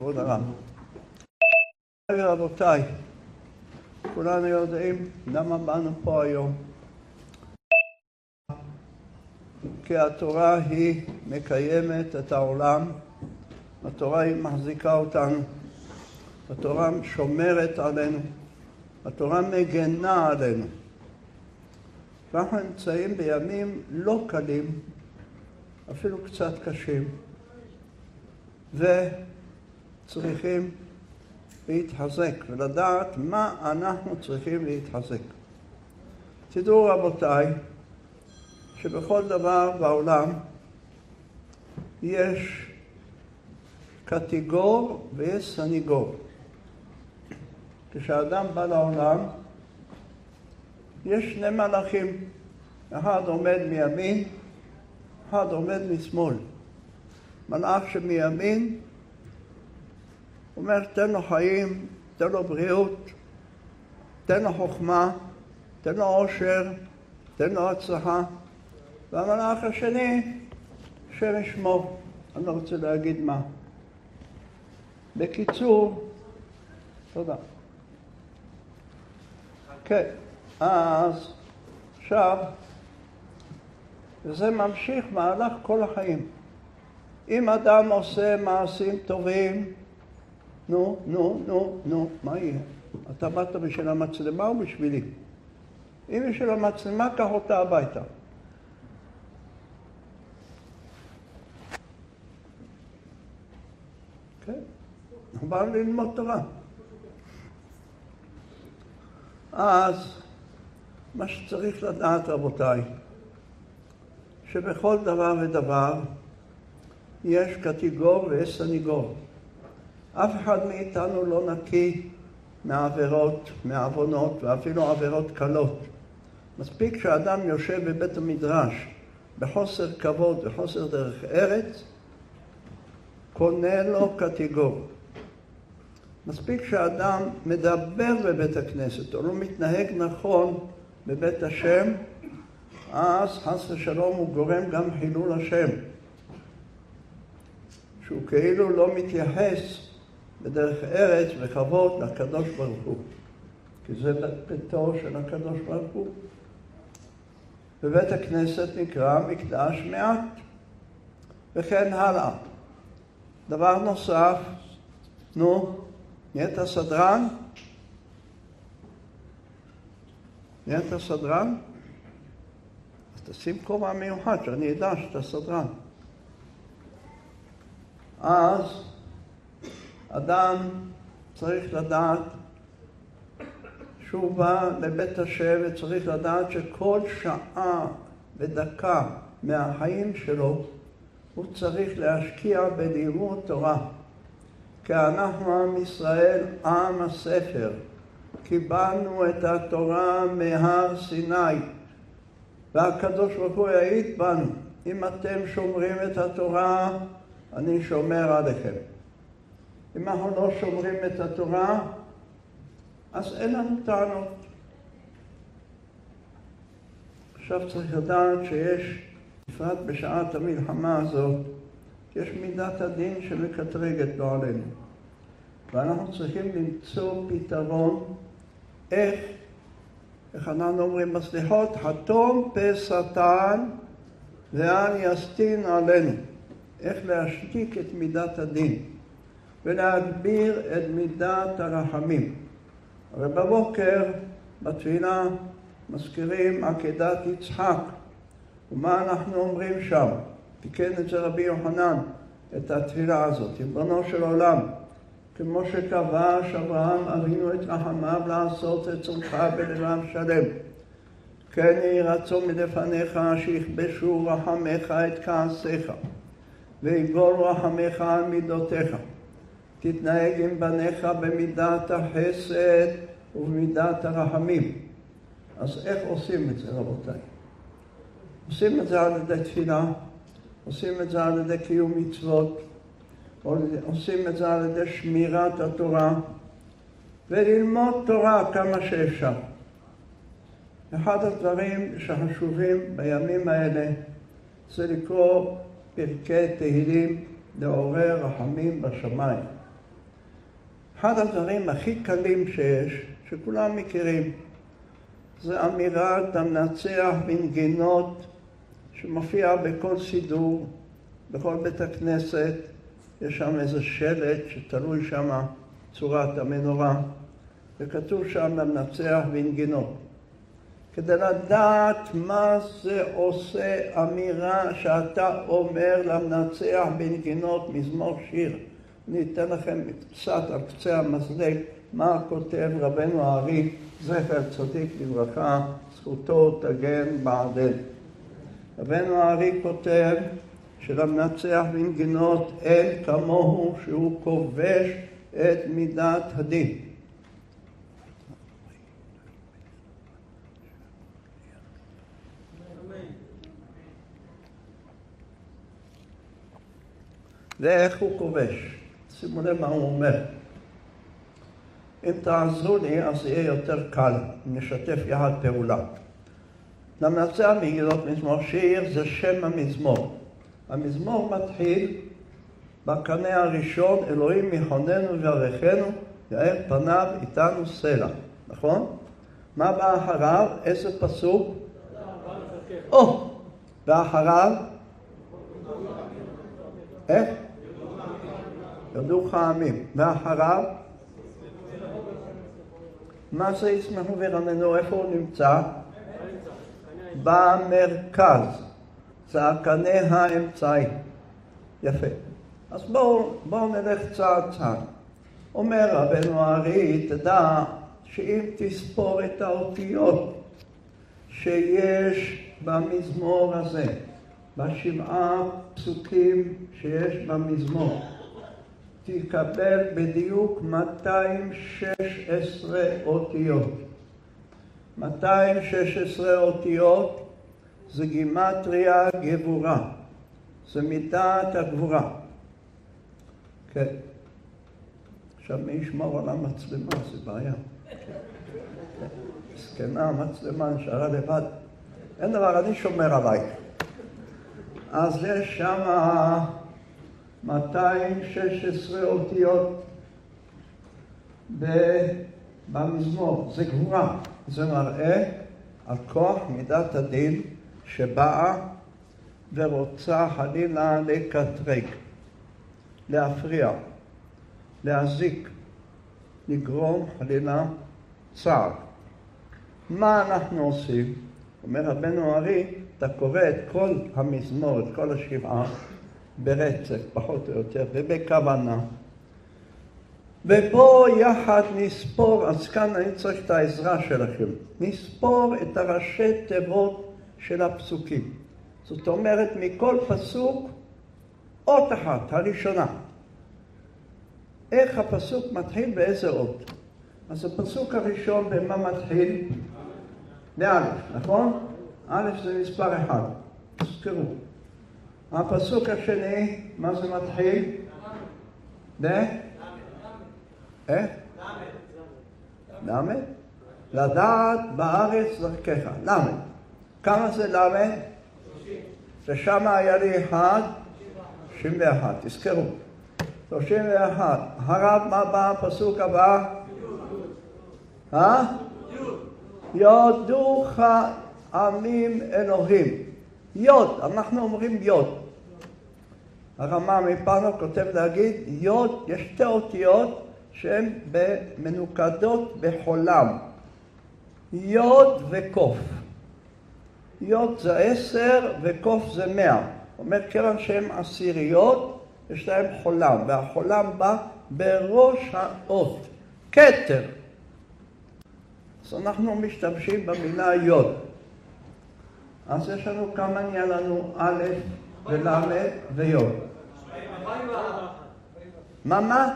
כבוד הרב. רבותיי, כולנו יודעים למה באנו פה היום. כי התורה היא מקיימת את העולם, התורה היא מחזיקה אותנו, התורה שומרת עלינו, התורה מגנה עלינו. ואנחנו נמצאים בימים לא קלים, אפילו קצת קשים, וצריכים להתחזק ולדעת מה אנחנו צריכים להתחזק. תדעו רבותיי, שבכל דבר בעולם יש קטגור ויש סניגור. כשאדם בא לעולם, יש שני מלאכים, אחד עומד מימין, אחד עומד משמאל. מלאך שמימין אומר, תן לו חיים, תן לו בריאות, תן לו חוכמה, תן לו עושר, תן לו הצלחה. והמלאך השני, השם ישמור, אני לא רוצה להגיד מה. בקיצור, תודה. כן, אז עכשיו, וזה ממשיך מהלך כל החיים. אם אדם עושה מעשים טובים, נו, מה יהיה? אתה באת בשביל המצלמה או בשבילי? אם בשביל המצלמה, קח אותה הביתה. כן, אנחנו באנו ללמוד תורה. אז מה שצריך לדעת רבותיי, שבכל דבר ודבר יש קטגור ויש סניגור. אף אחד מאיתנו לא נקי מעבירות, מעוונות ואפילו עבירות קלות. מספיק שאדם יושב בבית המדרש בחוסר כבוד וחוסר דרך ארץ, קונה לו קטגור. מספיק שאדם מדבר בבית הכנסת או לא מתנהג נכון בבית השם, אז חס ושלום הוא גורם גם חילול השם. שהוא כאילו לא מתייחס בדרך ארץ וכבוד לקדוש ברוך הוא. כי זה ביתו של הקדוש ברוך הוא. בבית הכנסת נקרא מקדש מעט. וכן הלאה. דבר נוסף, נהיית סדרן? נהיית סדרן? אז תשים כובע מיוחד שאני אדע שאתה סדרן. אז אדם צריך לדעת שהוא בא לבית השם וצריך לדעת שכל שעה ודקה מהחיים שלו הוא צריך להשקיע בלימוד תורה. כי אנחנו עם ישראל, עם הספר. קיבלנו את התורה מהר סיני. והקדוש ברוך הוא יעיד בנו. אם אתם שומרים את התורה, אני שומר עליכם. אם אנחנו לא שומרים את התורה, אז אין לנו טענות. עכשיו צריך לדעת שיש, בפרט בשעת המלחמה הזאת, יש מידת הדין שמקטרגת לא עלינו. ואנחנו צריכים למצוא פתרון איך אנחנו אומרים בסליחות, חתום פה שטן ואל יסטין עלינו. איך להשתיק את מידת הדין ולהגביר את מידת הרחמים. אבל בבוקר בתפילה מזכירים עקדת יצחק. ומה אנחנו אומרים שם? תיקן את זה רבי יוחנן, את התפילה הזאת. ריבונו של עולם, כמו שכבש אברהם אבינו את רחמיו לעשות את צורך בלבב שלם. כן יהי רצון מלפניך שיכבשו רחמך את כעסיך. ויגול רחמך על מידותיך. תתנהג עם בניך במידת החסד ובמידת הרחמים. אז איך עושים את זה רבותיי? עושים את זה על ידי תפילה, עושים את זה על ידי קיום מצוות, עושים את זה על ידי שמירת התורה, וללמוד תורה כמה שאפשר. אחד הדברים שחשובים בימים האלה זה לקרוא פרקי תהילים לעורר רחמים בשמיים. אחד הדברים הכי קלים שיש, שכולם מכירים, זה אמירת המנצח בנגינות שמופיע בכל סידור, בכל בית הכנסת. יש שם איזה שלט שתלוי שם צורת המנורה, וכתוב שם המנצח בנגינות. כדי לדעת מה זה עושה אמירה שאתה אומר למנצח בנגינות מזמור שיר. אני אתן לכם קצת על קצה המזלג מה כותב רבנו הארי, זכר צדיק לברכה, זכותו תגן בעדנו. רבנו הארי כותב שלמנצח בנגינות אין כמוהו שהוא כובש את מידת הדין. ואיך הוא כובש? שימו לב מה הוא אומר. אם תעזרו לי, אז יהיה יותר קל, נשתף יחד פעולה. למנצח בנגינות מזמור שיר זה שם המזמור. המזמור מתחיל בקנה הראשון, אלוהים יחוננו ויברכנו, יאר פניו איתנו סלע. נכון? מה בא אחריו? איזה פסוק? ואחריו? איך? יודוך העמים. ואחריו? מה זה ישמחו וירננו? איפה הוא נמצא? במרכז. זה הקנה האמצעי. יפה. אז בואו נלך צעד צעד. אומר רבנו הארי, תדע שאם תספור את האותיות שיש במזמור הזה, בשבעה פסוקים שיש במזמור, תקבל בדיוק 216 אותיות. 216 אותיות זה גימטריה גבורה. זה מידת הגבורה. כן. עכשיו מי ישמור על המצלמה? זה בעיה. סכנה, המצלמה נשארה לבד. אין דבר, אני שומר עלייך. אז יש שם 216 אותיות במזמור. זה גבורה. זה מראה על כוח מידת הדין שבאה ורוצה חלילה לקטרג, להפריע, להזיק, לגרום חלילה צער. מה אנחנו עושים? אומר רבנו הארי, אתה קורא את כל המזמור, את כל השבעה, ברצף, פחות או יותר, ובכוונה. ובוא יחד נספור, אז כאן אני צריך את העזרה שלכם, נספור את הראשי תיבות של הפסוקים. זאת אומרת, מכל פסוק, אות אחת, הראשונה. איך הפסוק מתחיל באיזה אות? אז הפסוק הראשון במה מתחיל? באלף, נכון? אלף זה מספר אחד, תזכרו. הפסוק השני, מה זה מתחיל? איך? למד. לדעת בארץ דרכך. למד. כמה זה למד? 30. ושם היה לי 31. תזכרו. 31. הרב, מה בא הפסוק הבא? יודוך עמים אלוהים. יוד, אנחנו אומרים יוד. הרמ"א מפנו כותב להגיד, יוד, יש שתי אותיות שהן מנוקדות בחולם. יוד וקוף. יוד זה 10 וקוף זה 100. אומר כיוון שהן עשיריות, יש להם חולם, והחולם בא בראש האות. כתר. אז אנחנו משתמשים במילה יוד. אז יש לנו כמה נהיה לנו א' ולמד ויוד. מה?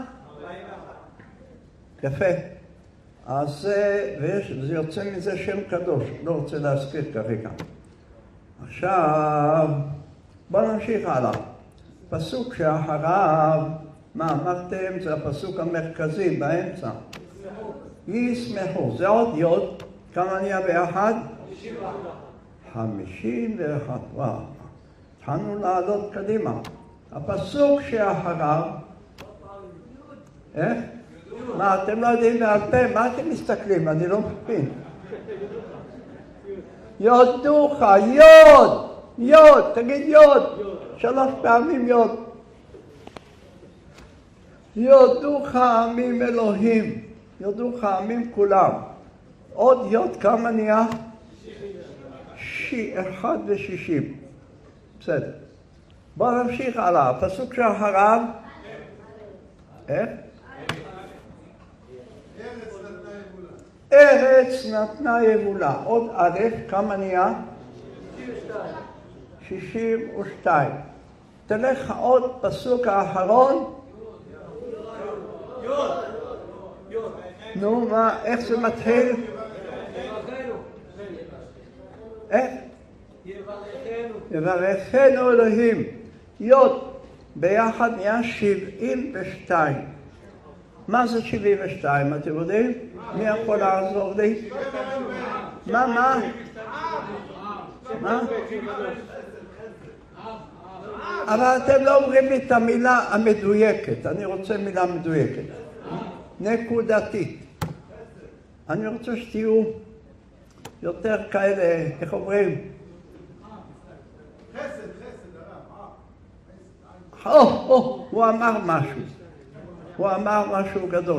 יפה. אז זה יוצא מזה שם קדוש, לא רוצה להזכיר כרגע. עכשיו, בואו נמשיך הלאה. פסוק שאחריו, מה אמרתם? זה הפסוק המרכזי באמצע. ישמחו. זה עוד יוד. כמה נהיה ביחד? 51. וואו. התחלנו לעלות קדימה. הפסוק שאחריו, איך? מה, אתם לא יודעים בעל פה? מה אתם מסתכלים? אני לא מבין. יודוך, יוד, יוד, תגיד יוד. 3 פעמים יוד. יודוך עמים אלוהים. יודוך עמים כולם. עוד יוד כמה נהיה? 1:60. בסדר. בואו נמשיך הלאה. הפסוק שאחריו. איך? ארץ נתנה יבולה. עוד א', כמה נהיה? 62. תלך עוד פסוק האחרון. נו, מה, איך זה מתחיל? איך? יברכנו אלוהים. יוד. ביחד נהיה 72. מה זה 72? אתם יודעים? מי יכול לעזור לי? מה? אבל אתם לא אומרים לי את המילה המדויקת. אני רוצה מילה מדויקת. נקודתית. אני רוצה שתהיו יותר כאלה, איך אומרים? הוא אמר משהו. הוא אמר משהו גדול.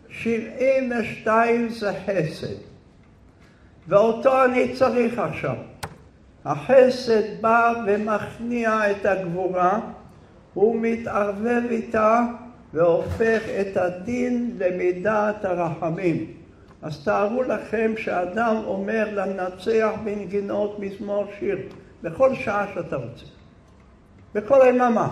72 זה חסד. ואותו אני צריך עכשיו. החסד בא ומכניע את הגבורה, הוא מתערבב איתה והופך את הדין למידת הרחמים. אז תארו לכם שאדם אומר לנצח בנגינות מזמור שיר, בכל שעה שאתה רוצה. בכל היממה.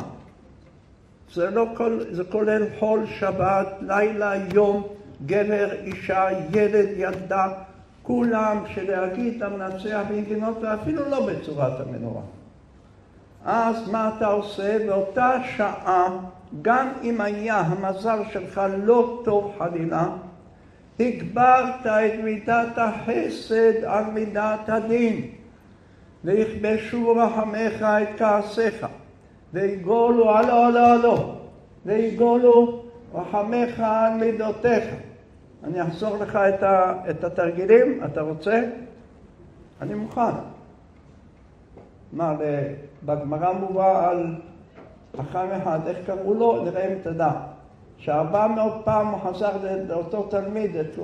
זה כולל חול, שבת, לילה, יום, גבר, אישה, ילד, ילדה, כולם שלהגיד למנצח בנגינות ואפילו לא בצורת המנורה. אז מה אתה עושה? באותה שעה, גם אם היה המזל שלך לא טוב חלילה, הגברת את מידת החסד על מידת הדין, ויכבשו רחמך את כעסיך, ויגולו הלא, ויגולו רחמך על מידותיך. אני אחזור לך את התרגילים, אתה רוצה? אני מוכן. מה, בגמרא מובא על חכם אחד, איך קראו לו? נראה אם תדע. ש400 פעם הוא חזר לאותו תלמיד, את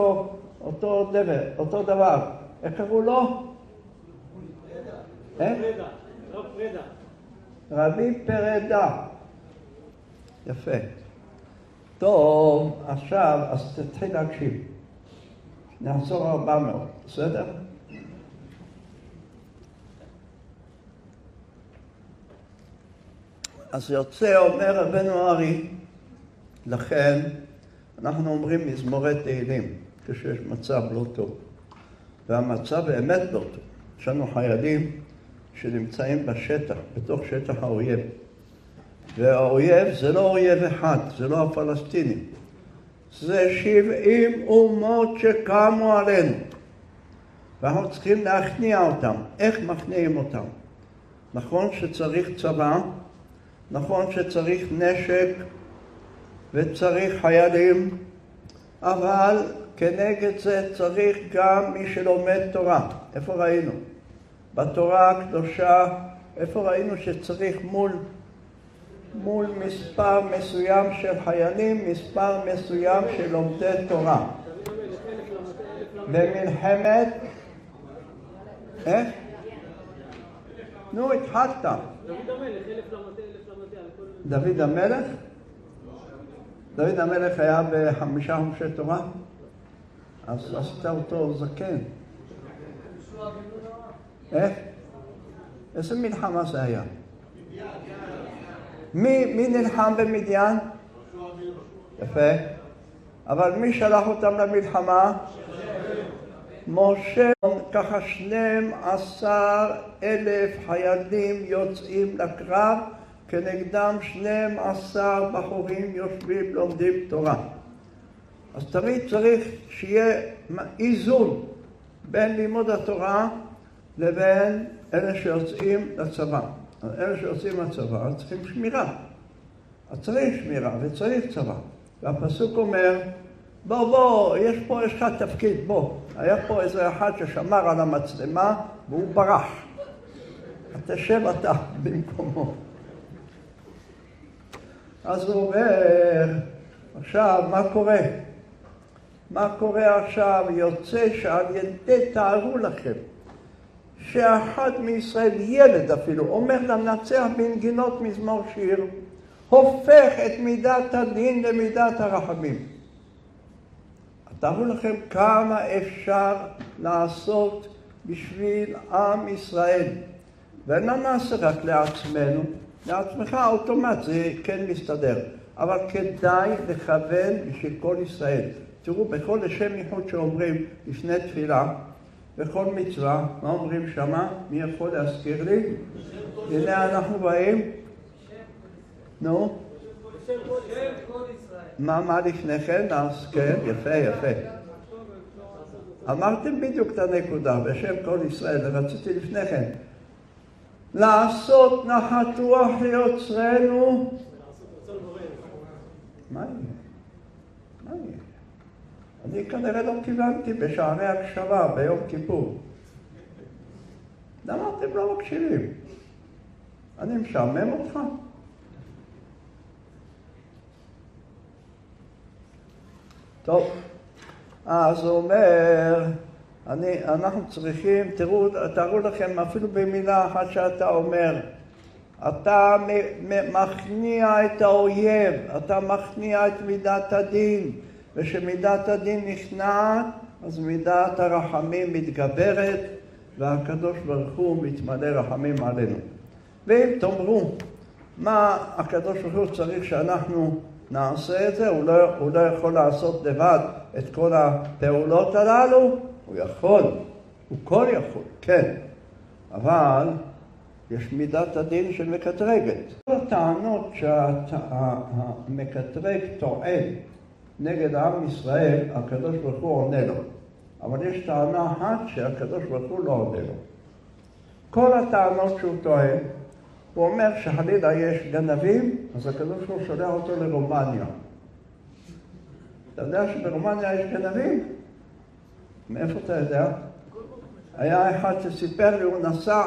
אותו דבר. איך קראו לו? רבי פרדה. יפה. טוב, עכשיו, אז תתחיל להקשיב. נחזור 400, בסדר? אז יוצא, אומר רבנו ארי, לכן אנחנו אומרים מזמורי תהילים, כשיש מצב לא טוב. והמצב באמת לא טוב. יש לנו חיילים שנמצאים בשטח, בתוך שטח האויב. והאויב זה לא אויב אחד, זה לא הפלסטינים. זה 70 אומות שקמו עלינו. ואנחנו צריכים להכניע אותם. איך מכניעים אותם? נכון שצריך צבא, נכון שצריך נשק וצריך חיילים, אבל כנגד זה צריך גם מי שלומד תורה. איפה ראינו? בתורה הקדושה, איפה ראינו שצריך מול מספר מסוים של חיילים, מספר מסוים של לומדי תורה. במלחמת, איך? נו, התחלת. דוד המלך? דוד המלך היה ב5 חומשי תורה, אז עשית אותו זקן. איך? איזה מלחמה זה היה? מי נלחם במדיין? יפה. אבל מי שלח אותם למלחמה? משה. ככה 12,000 חיילים יוצאים לקרב, כנגדם 12 בחורים יושבים לומדים תורה. אז תמיד צריך שיהיה איזון בין לימוד התורה לבין אלה שיוצאים לצבא. אלה שיוצאים לצבא צריכים שמירה. אז צריך שמירה וצריך צבא. והפסוק אומר, בוא, יש לך תפקיד, בוא. היה פה איזה אחד ששמר על המצלמה והוא ברח. תשב אתה במקומו. אז הוא אומר, עכשיו, מה קורה? מה קורה עכשיו? יוצא שעל ידי, תארו לכם, שאחד מישראל, ילד אפילו, אומר לנצח בנגינות מזמור שיר, הופך את מידת הדין למידת הרחמים. תארו לכם כמה אפשר לעשות בשביל עם ישראל. ולא נעשה רק לעצמנו, לעצמך אוטומט זה כן מסתדר. אבל כדאי לכוון בשביל כל ישראל. תראו, בכל לשם ייחוד שאומרים לפני תפילה, בכל מצווה, מה אומרים שמה? מי יכול להזכיר לי? הנה אנחנו באים. נו? מה לפני כן? אז כן, יפה. אמרתם בדיוק את הנקודה, בשם כל ישראל, רציתי לפני כן. לעשות נחת רוח ליוצרנו. מה יהיה? אני כנראה לא כיוונתי בשערי הקשבה ביום כיפור. למה אתם לא מקשיבים? אני משעמם אותך? טוב, אז הוא אומר, אנחנו צריכים, תראו לכם אפילו במילה אחת שאתה אומר, אתה מכניע את האויב, אתה מכניע את מידת הדין, ושמידת הדין נכנעת, אז מידת הרחמים מתגברת, והקדוש ברוך הוא מתמלא רחמים עלינו. ואם תאמרו, מה הקדוש ברוך הוא צריך שאנחנו נעשה את זה? הוא לא יכול לעשות לבד את כל הפעולות הללו? הוא יכול, הוא כל יכול, כן. אבל יש מידת הדין של מקטרגת. כל הטענות שהמקטרג טוען נגד עם ישראל, הקדוש ברוך הוא עונה לו. אבל יש טענה אחת שהקדוש ברוך הוא לא עונה לו. כל הטענות שהוא טוען, הוא אומר שחלילה יש גנבים, אז הקדוש ברוך הוא שולח אותו לרומניה. אתה יודע שברומניה יש גנבים? מאיפה אתה יודע? היה אחד שסיפר לי, הוא נסע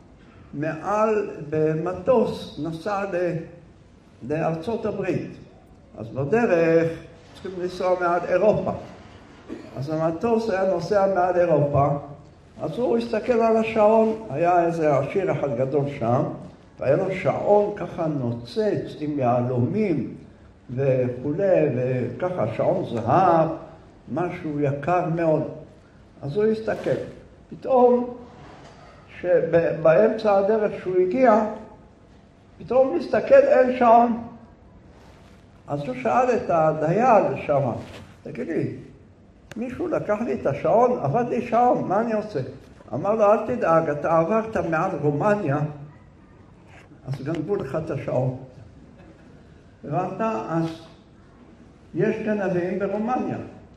במטוס, נסע לארצות הברית. אז בדרך צריכים לנסוע מעל אירופה. אז המטוס היה נוסע מעל אירופה, אז הוא הסתכל על השעון, היה איזה עשיר אחד גדול שם, והיה לו שעון ככה נוצץ עם יהלומים וכולי, וככה שעון זהב, משהו יקר מאוד. אז הוא הסתכל. פתאום, שבאמצע הדרך שהוא הגיע, פתאום הוא מסתכל, אין שעון. אז הוא שאל את הדייל שם, תגיד לי, מישהו לקח לי את השעון, עבד לי שעון, מה אני עושה? אמר לו, אל תדאג, אתה עברת מעל רומניה, אז גנבו לך את השעון. הבנת? אז יש גנבים ברומניה,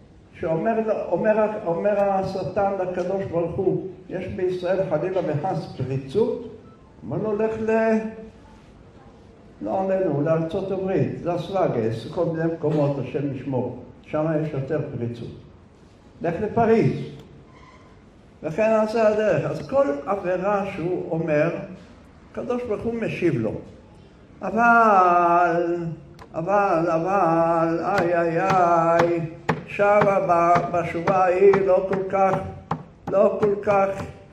שאומר השטן לקדוש ברוך הוא, יש בישראל חלילה וחס פריצות, אומר לו, לך לא עלינו, לארצות הברית, לס וגאס, כל מיני מקומות, השם ישמור, שם יש יותר פריצות. לך לפריז, וכן נעשה הדרך. אז כל עבירה שהוא אומר, הקדוש ברוך הוא משיב לו. אבל, איי, שמה בשובה ההיא לא כל כך,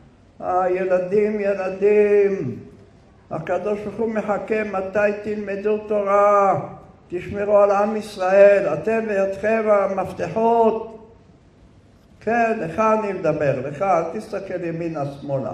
ילדים, הקדוש ברוך הוא מחכה מתי תלמדו תורה, תשמרו על עם ישראל, אתם וידכם המפתחות. כן, לך אני מדבר, לך, אל תסתכל ימינה שמאלה.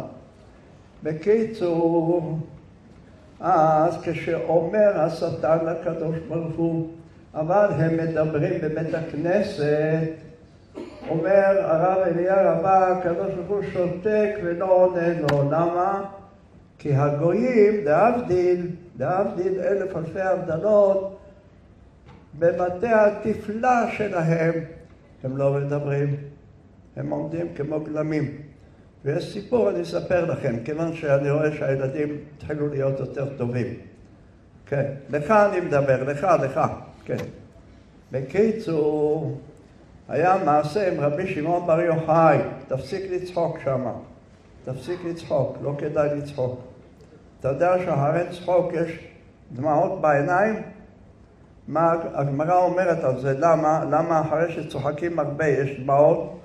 בקיצור, אז כשאומר השטן לקדוש ברוך הוא, אבל הם מדברים בבית הכנסת, אומר הרב אליהו הבא, הקדוש ברוך הוא שותק ולא עונה לו. למה? כי הגויים, להבדיל אלף אלפי הבדלות, בבתי התפלה שלהם הם לא מדברים, הם עומדים כמו גלמים. ויש סיפור, אני אספר לכם, כיוון שאני רואה שהילדים התחילו להיות יותר טובים. כן, לך אני מדבר, לך, כן. בקיצור, היה מעשה עם רבי שמעון בר יוחאי, תפסיק לצחוק שמה, תפסיק לצחוק, לא כדאי לצחוק. אתה יודע שאחרי צחוק יש דמעות בעיניים? מה הגמרא אומרת על זה? למה אחרי שצוחקים הרבה יש דמעות?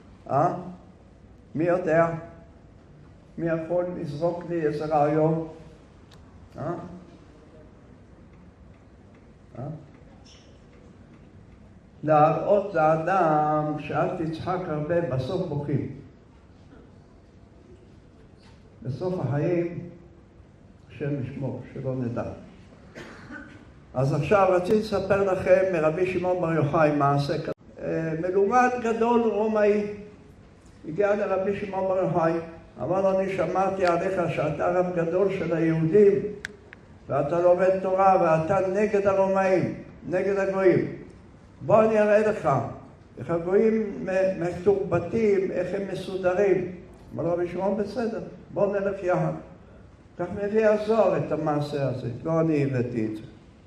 מי יודע? מי יכול לזרוק לי איזה רעיון? להראות לאדם שאל תצחק הרבה, בסוף בוכים. בסוף החיים, השם ישמור, שלא נדע. אז עכשיו רציתי לספר לכם מרבי שמעון בר יוחאי מעשה כזה. מלומד גדול רומאי הגיע לרבי שמעון בר יוחאי, אמר לו, אני שמעתי עליך שאתה רב גדול של היהודים, ואתה לומד תורה ואתה נגד הרומאים, נגד הגויים. בוא אני אראה לך, איך הגויים מתורבתים, איך הם מסודרים. אמר רבי שמעון, בסדר, בוא נלך יחד. כך מביא הזוהר את המעשה הזה, לא אני הבאתי את זה.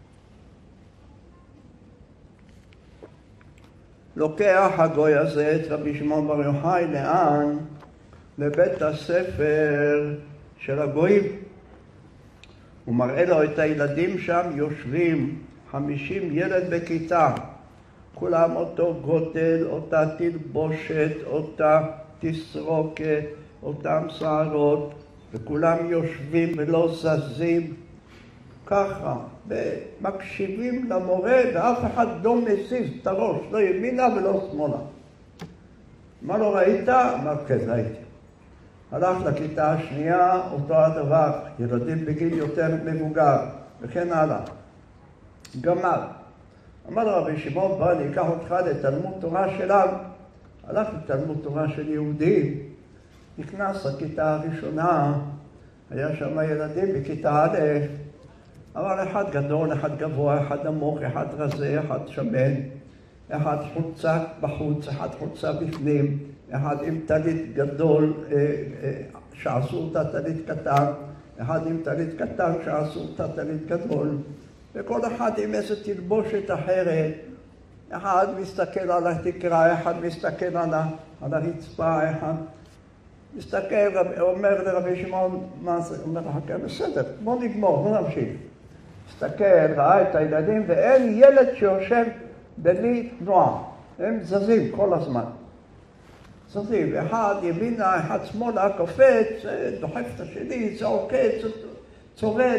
לוקח הגוי הזה את רבי שמעון בר יוחאי, לאן? לבית הספר של הגויים. הוא מראה לו את הילדים שם יושבים, 50 ילד בכיתה. כולם אותו גודל, אותה תלבושת, אותה תסרוקת, אותם שערות, וכולם יושבים ולא זזים. ככה, ומקשיבים למורה, ואף אחד לא מזיז את הראש, לא ימינה ולא שמאלה. מה לא ראית? אמר, כן, ראיתי. הלך לכיתה השנייה, אותו הדבר, ילדים בגיל יותר מבוגר, וכן הלאה. גמר. אמר רבי שמעון, בוא אני אקח אותך לתלמוד תורה שלנו. הלך לתלמוד תורה של יהודים, נכנס לכיתה הראשונה, היה שם ילדים בכיתה א', אבל אחד גדול, אחד גבוה, אחד נמוך, אחד רזה, אחד שמן, אחד חולצה בחוץ, אחד חולצה בפנים, אחד עם טלית גדול שעשו אותה טלית קטן, אחד עם טלית קטן שעשו אותה טלית גדול, וכל אחד עם איזו תלבושת אחרת. אחד מסתכל על התקרה, אחד מסתכל על הרצפה, אחד מסתכל, אומר לרבי שמעון, מה זה? אומר לך, כן, בסדר, בוא נגמור, בוא נמשיך. מסתכל, ראה את הילדים, ואין ילד שיושב בלי תנועה. הם זזים כל הזמן. זזים, אחד ימינה, אחד שמאלה, קופץ, דוחף את השני, צעוקץ, צובט.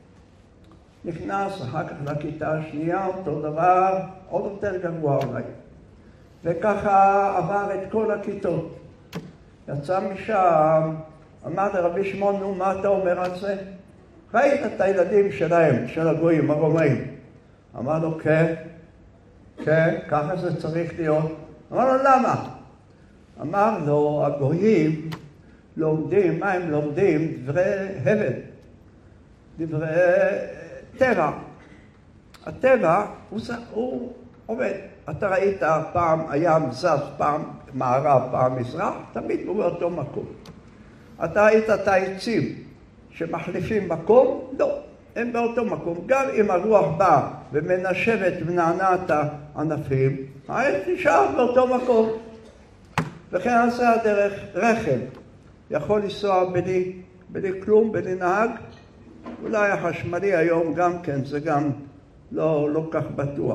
נכנס אחר כך לכיתה השנייה, אותו דבר, עוד יותר גרוע אולי. וככה עבר את כל הכיתות. יצא משם, אמר לרבי שמעון, נו, מה אתה אומר על זה? ראית את הילדים שלהם, של הגויים, הרומאים. אמר לו, כן, כן, ככה זה צריך להיות. אמר לו, למה? אמר לו, הגויים לומדים, מה הם לומדים? דברי הבל, דברי טבע. הטבע הוא עובד. אתה ראית פעם הים זז, פעם מערב, פעם מזרח, תמיד הוא באותו מקום. אתה ראית את העצים שמחליפים מקום? לא, הם באותו מקום. גם אם הרוח באה ומנשבת ומנענעת הענפים, העץ נשאר באותו מקום. וכן עשה הדרך רכב. יכול לנסוע בלי כלום, בלי נהג. אולי החשמלי היום גם כן, זה גם לא כך בטוח.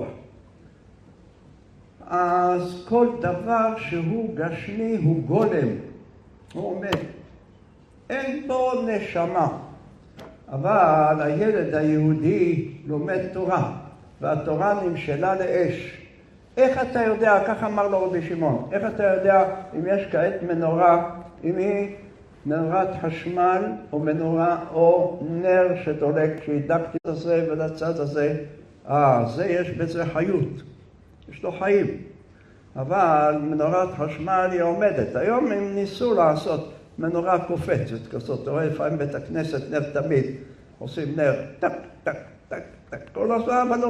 אז כל דבר שהוא גשמי הוא גולם, הוא עומד. אין בו נשמה. אבל הילד היהודי לומד תורה, והתורה נמשלה לאש. איך אתה יודע, כך אמר לו רבי שמעון, איך אתה יודע אם יש כעת מנורה, אם היא מנורת חשמל או מנורה או נר שדולק, שהדקתי לזה ולצד הזה, זה יש בזה חיות, יש לו חיים. אבל מנורת חשמל היא עומדת. היום הם ניסו לעשות מנורה קופצת כזאת, אתה רואה לפעמים בית הכנסת נר תמיד, עושים נר טק טק טק טק כל הזמן, אבל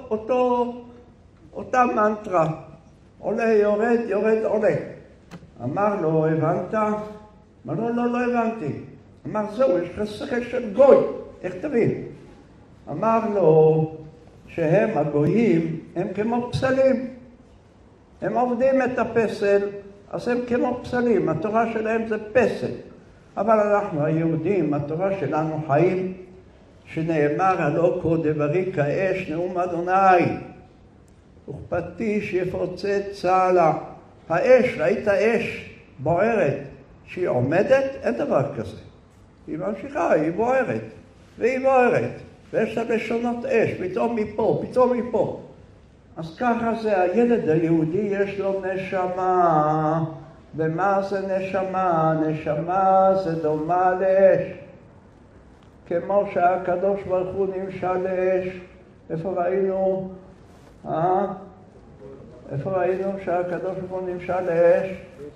אותה מנטרה, עולה יורד יורד עולה. אמר לו, הבנת? אמר לו, לא הבנתי. אמר, זהו, יש לך שכל של גוי, איך תבין? אמר לו שהם הגויים הם כמו פסלים. הם עובדים את הפסל, אז הם כמו פסלים. התורה שלהם זה פסל. אבל אנחנו היהודים, התורה שלנו חיים, שנאמר הלא כה דברי כאש נאום אדוני, וכפטיש יפוצץ צהלה. האש, ראית אש בוערת, שהיא עומדת? אין דבר כזה. היא ממשיכה, היא בוערת, והיא בוערת, ויש לה לשונות אש, פתאום מפה, פתאום מפה. אז ככה זה, הילד היהודי יש לו נשמה. ומה זה נשמה? נשמה זה דומה לאש. כמו שהקדוש ברוך הוא נמשל לאש. איפה ראינו? איפה ראינו שהקדוש ברוך הוא נמשל לאש?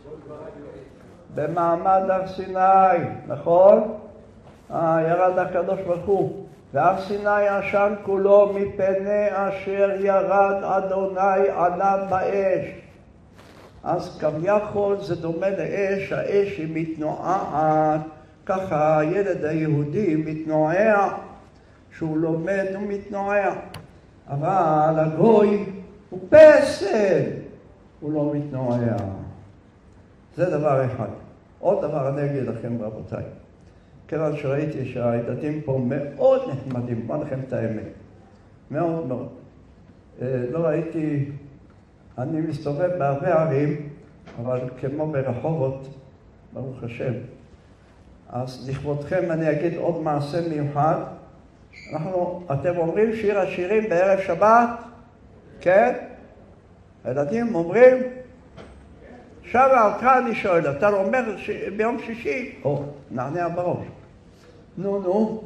במעמד הר סיני, נכון? ירד הקדוש ברוך הוא. והר סיני עשן כולו מפני אשר ירד אדוני עליו באש. אז כביכול זה דומה לאש, האש היא מתנועעת, ככה הילד היהודי מתנועע, שהוא לומד ומתנועע. אבל הגוי הוא פסל, הוא לא מתנועע. זה דבר אחד. עוד דבר אני אגיד לכם רבותיי. כיוון שראיתי שהילדים פה מאוד נחמדים, בוא לכם את האמת. מאוד מאוד. לא ראיתי, אני מסתובב בהרבה ערים, אבל כמו ברחובות, ברוך השם. אז לכבודכם אני אגיד עוד מעשה מיוחד. אתם אומרים שיר השירים בערב שבת? כן? הילדים אומרים? עכשיו אותך אני שואל, אתה אומר ביום שישי? או, נענה בראש. נו.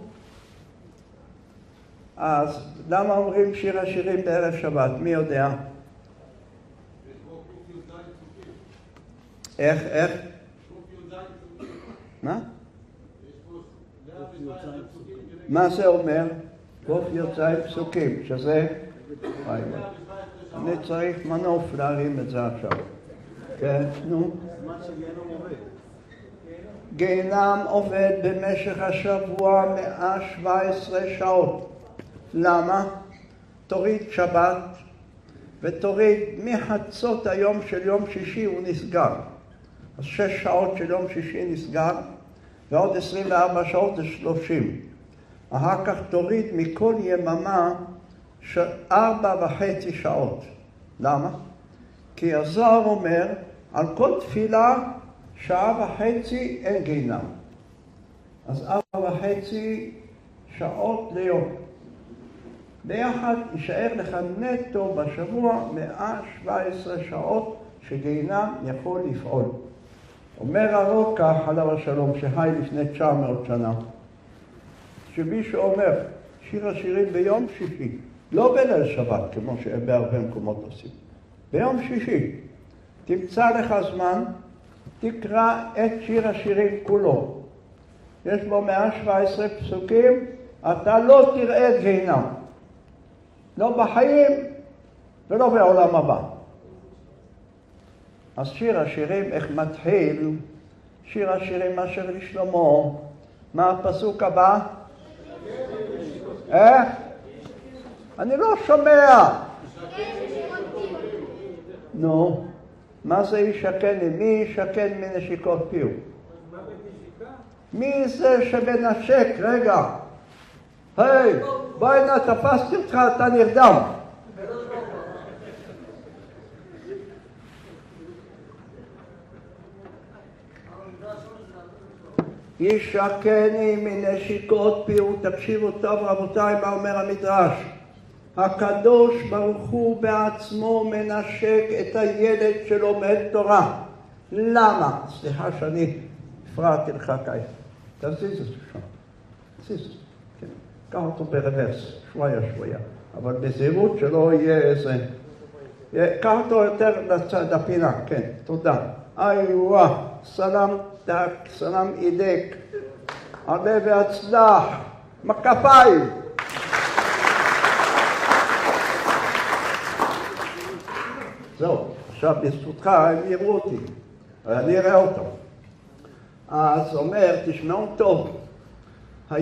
אז למה אומרים שיר השירים בערב שבת? מי יודע? איך? מה? מה זה אומר? קוף יוצאי פסוקים, שזה... אני צריך מנוף להרים את זה עכשיו. כן, נו. גיהנם עובד במשך השבוע 117 שעות. למה? תוריד שבת ותוריד מחצות היום של יום שישי הוא נסגר. אז 6 שעות של יום שישי נסגר ועוד 24 שעות זה 30. אחר כך תוריד מכל יממה 4.5 שעות. למה? כי הזוהר אומר על כל תפילה 1.5 שעה אין גיהנם. אז 4.5 שעות ליום. ביחד יישאר לך נטו בשבוע 117 שעות שגיהנם יכול לפעול. אומר הרוקח עליו השלום שחי לפני 900 שנה, שמישהו אומר שיר השירים ביום שישי, לא בליל שבת כמו שבהרבה מקומות עושים, ביום שישי תמצא לך זמן, תקרא את שיר השירים כולו. יש בו 117 פסוקים, אתה לא תראה את גיהנם. לא בחיים ולא בעולם הבא. אז שיר השירים, איך מתחיל? שיר השירים אשר לשלמה. מה הפסוק הבא? איך? אני לא שומע. נו, מה זה ישכן? מי ישכן מנשיקות פיו? מי זה שמנשק? רגע. היי, בואי הנה, תפסתי אותך, אתה נרדם. ישקני מנשיקות פיו. תקשיבו טוב רבותיי מה אומר המדרש. הקדוש ברוך הוא בעצמו מנשק את הילד שלומד תורה. למה? סליחה שאני הפרעתי לך כאן. תזיז את זה שם. תזיז. קח אותו ברוורס, שויה. אבל בזהירות שלא יהיה איזה... קח אותו יותר לצד הפינה, כן, תודה. איווה, סלם דק, סלם אידק. עלה והצלח, מקפיים. זהו, עכשיו בזכותך הם יראו אותי, אני אראה אותו. אז אומר, תשמעו טוב.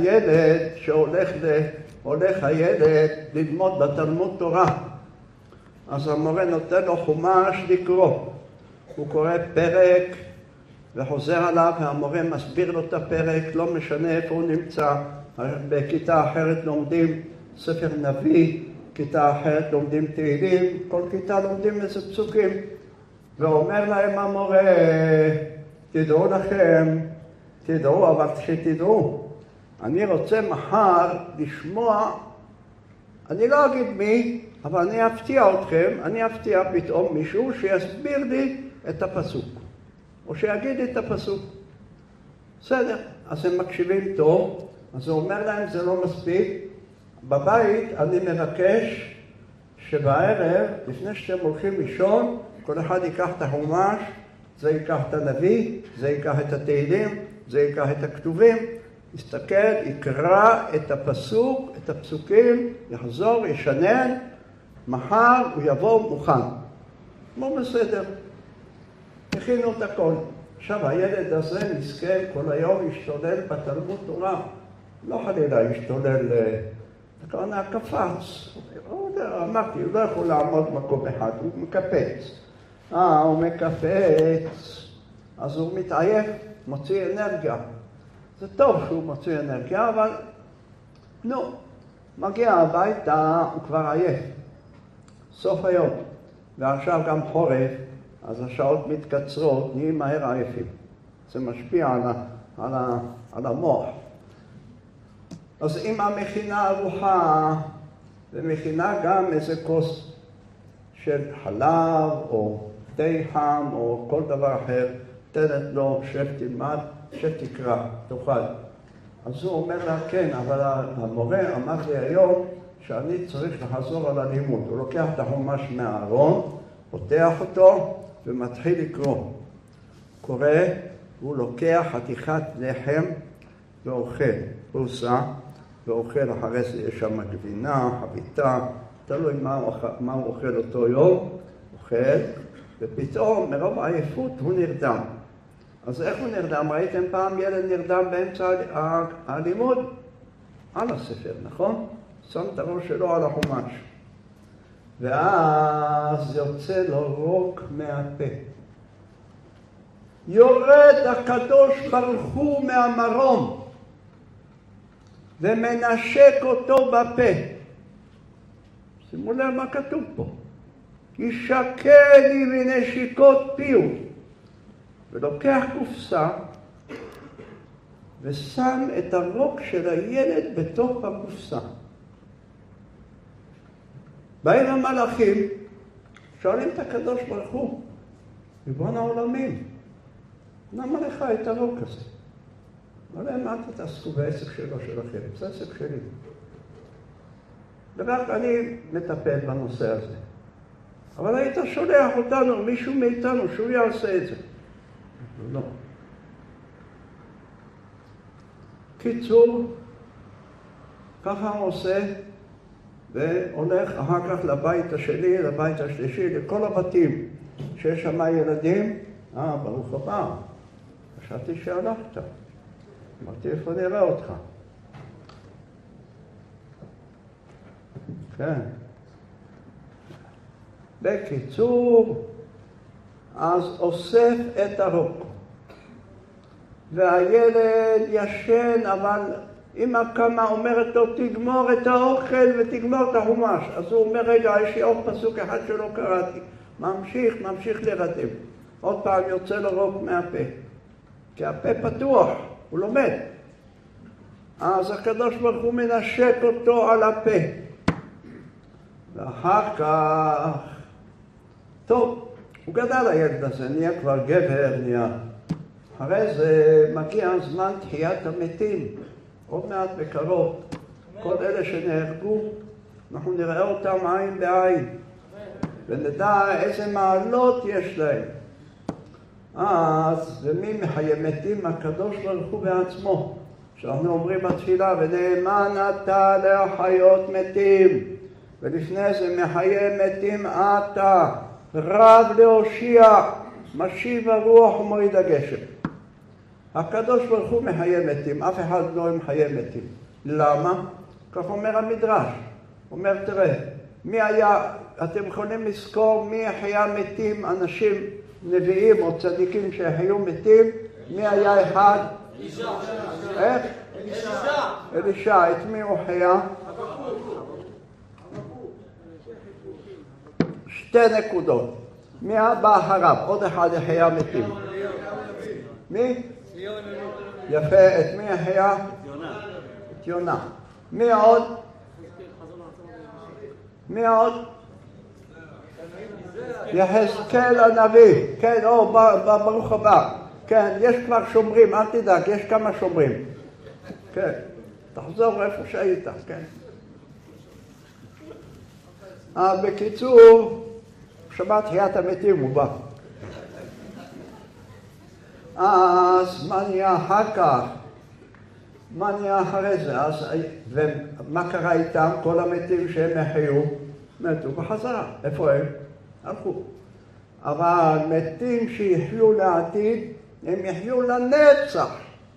הילד שהולך הילד ללמוד בתלמוד תורה, אז המורה נותן לו חומש לקרוא. הוא קורא פרק וחוזר עליו, והמורה מסביר לו את הפרק, לא משנה איפה הוא נמצא. בכיתה אחרת לומדים ספר נביא, כיתה אחרת לומדים תהילים, כל כיתה לומדים איזה פסוקים. ואומר להם המורה, תדעו לכם, תדעו, אבל שתדעו, אני רוצה מחר לשמוע, אני לא אגיד מי, אבל אני אפתיע אתכם, אני אפתיע פתאום מישהו שיסביר לי את הפסוק, או שיגיד לי את הפסוק. בסדר, אז הם מקשיבים טוב, אז הוא אומר להם זה לא מספיק, בבית אני מבקש שבערב, לפני שאתם הולכים לישון, כל אחד ייקח את החומש, זה ייקח את הנביא, זה ייקח את התהילים, זה ייקח את הכתובים, יסתכל, יקרא את הפסוק, את הפסוקים, יחזור, ישנן, מחר הוא יבוא מוכן. כמו בסדר. הכינו את הכל. עכשיו הילד הזה מסכן כל היום ישתולל בתלמוד תורה. לא חלילה ישתולל, הכוונה קפץ. אמרתי, הוא לא יכול לעמוד מקום אחד, הוא מקפץ. הוא מקפץ, אז הוא מתעייף, מוציא אנרגיה. זה טוב שהוא מוציא אנרגיה, אבל מגיע הביתה, הוא כבר עייף. סוף היום, ועכשיו גם חורף, אז השעות מתקצרות, נהיים מהר עייפים. זה משפיע על המוח. אז אם המכינה ארוחה, ומכינה גם איזה כוס של חלב, או תה חם, או כל דבר אחר, תנת לו, שב תלמד, שתקרא, תאכל. אז הוא אומר לה, כן, אבל המורה אמר לי היום שאני צריך לחזור על הלימוד. הוא לוקח את החומש מהארון, פותח אותו ומתחיל לקרוא. קורא, הוא לוקח חתיכת לחם ואוכל, פרוסה, ואוכל אחרי זה יש שם גבינה, חביתה, תלוי מה הוא אוכל אותו יום, אוכל, ופתאום מרוב עייפות הוא נרדם. אז איך הוא נרדם? ראיתם פעם ילד נרדם באמצע הלימוד? על הספר, נכון? שם את הראש שלו על החומש. ואז יוצא לו רוק מהפה. יורד הקדוש ברוך הוא מהמרום ומנשק אותו בפה. שימו לב מה כתוב פה. ישקני מנשיקות פיו. ולוקח קופסה ושם את הרוק של הילד בתוך הקופסה. באים המלאכים, שואלים את הקדוש ברוך הוא, ריבון העולמים, למה לך את הרוק הזה? לא להם, אל תתעסקו בעסק שלכם, זה עסק שלי. ורק אני מטפל בנושא הזה. אבל היית שולח אותנו, מישהו מאיתנו, שהוא יעשה את זה. לא. קיצור, ככה הוא עושה, והולך אחר כך לבית השני, לבית השלישי, לכל הבתים שיש שם ילדים. ברוך הבא, חשבתי שהלכת. אמרתי, איפה נראה אותך? כן. בקיצור, אז אוסף את הרוק. והילד ישן, אבל אמא קמה אומרת לו, תגמור את האוכל ותגמור את החומש. אז הוא אומר, רגע, יש לי עוד פסוק אחד שלא קראתי. ממשיך לרדם. עוד פעם יוצא לו רוק מהפה. כי הפה פתוח, הוא לומד. אז הקדוש ברוך הוא מנשק אותו על הפה. ואחר כך, טוב, הוא גדל הילד הזה, נהיה כבר גבר, נהיה. אחרי זה מגיע זמן תחיית המתים, עוד מעט בקרוב. כל אלה שנהרגו, אנחנו נראה אותם עין בעין. ונדע איזה מעלות יש להם. אז, ומי מחיי מתים? הקדוש ברוך הוא בעצמו. שאנחנו אומרים בתפילה, ונאמן אתה להחיות מתים. ולפני זה מחיי מתים אתה, רב להושיע, משיב הרוח ומוריד הגשם. הקדוש ברוך הוא מחיי מתים, אף אחד לא מחיי מתים. למה? כך אומר המדרש. אומר, תראה, מי היה אתם יכולים לזכור מי היה מתים, אנשים נביאים או צדיקים שהיו מתים, מי היה אחד? אלישע. איך? אלישע. את מי הוא היה? שתי נקודות. מי הבא אחריו? עוד אחד היה מתים. מי? יפה. את מי היה? את יונה. מי עוד? מי עוד? יחזקאל הנביא. כן, ברוך הבא. כן, יש כבר שומרים, אל תדאג, יש כמה שומרים. כן, תחזור איפה שהיית, כן. בקיצור, שבת תחיית המתים הוא בא. אז מה נהיה אחר כך? מה נהיה אחרי זה? ומה קרה איתם? כל המתים שהם החיו, מתו בחזרה. איפה הם? הלכו. אבל מתים שיחיו לעתיד, הם יחיו לנצח.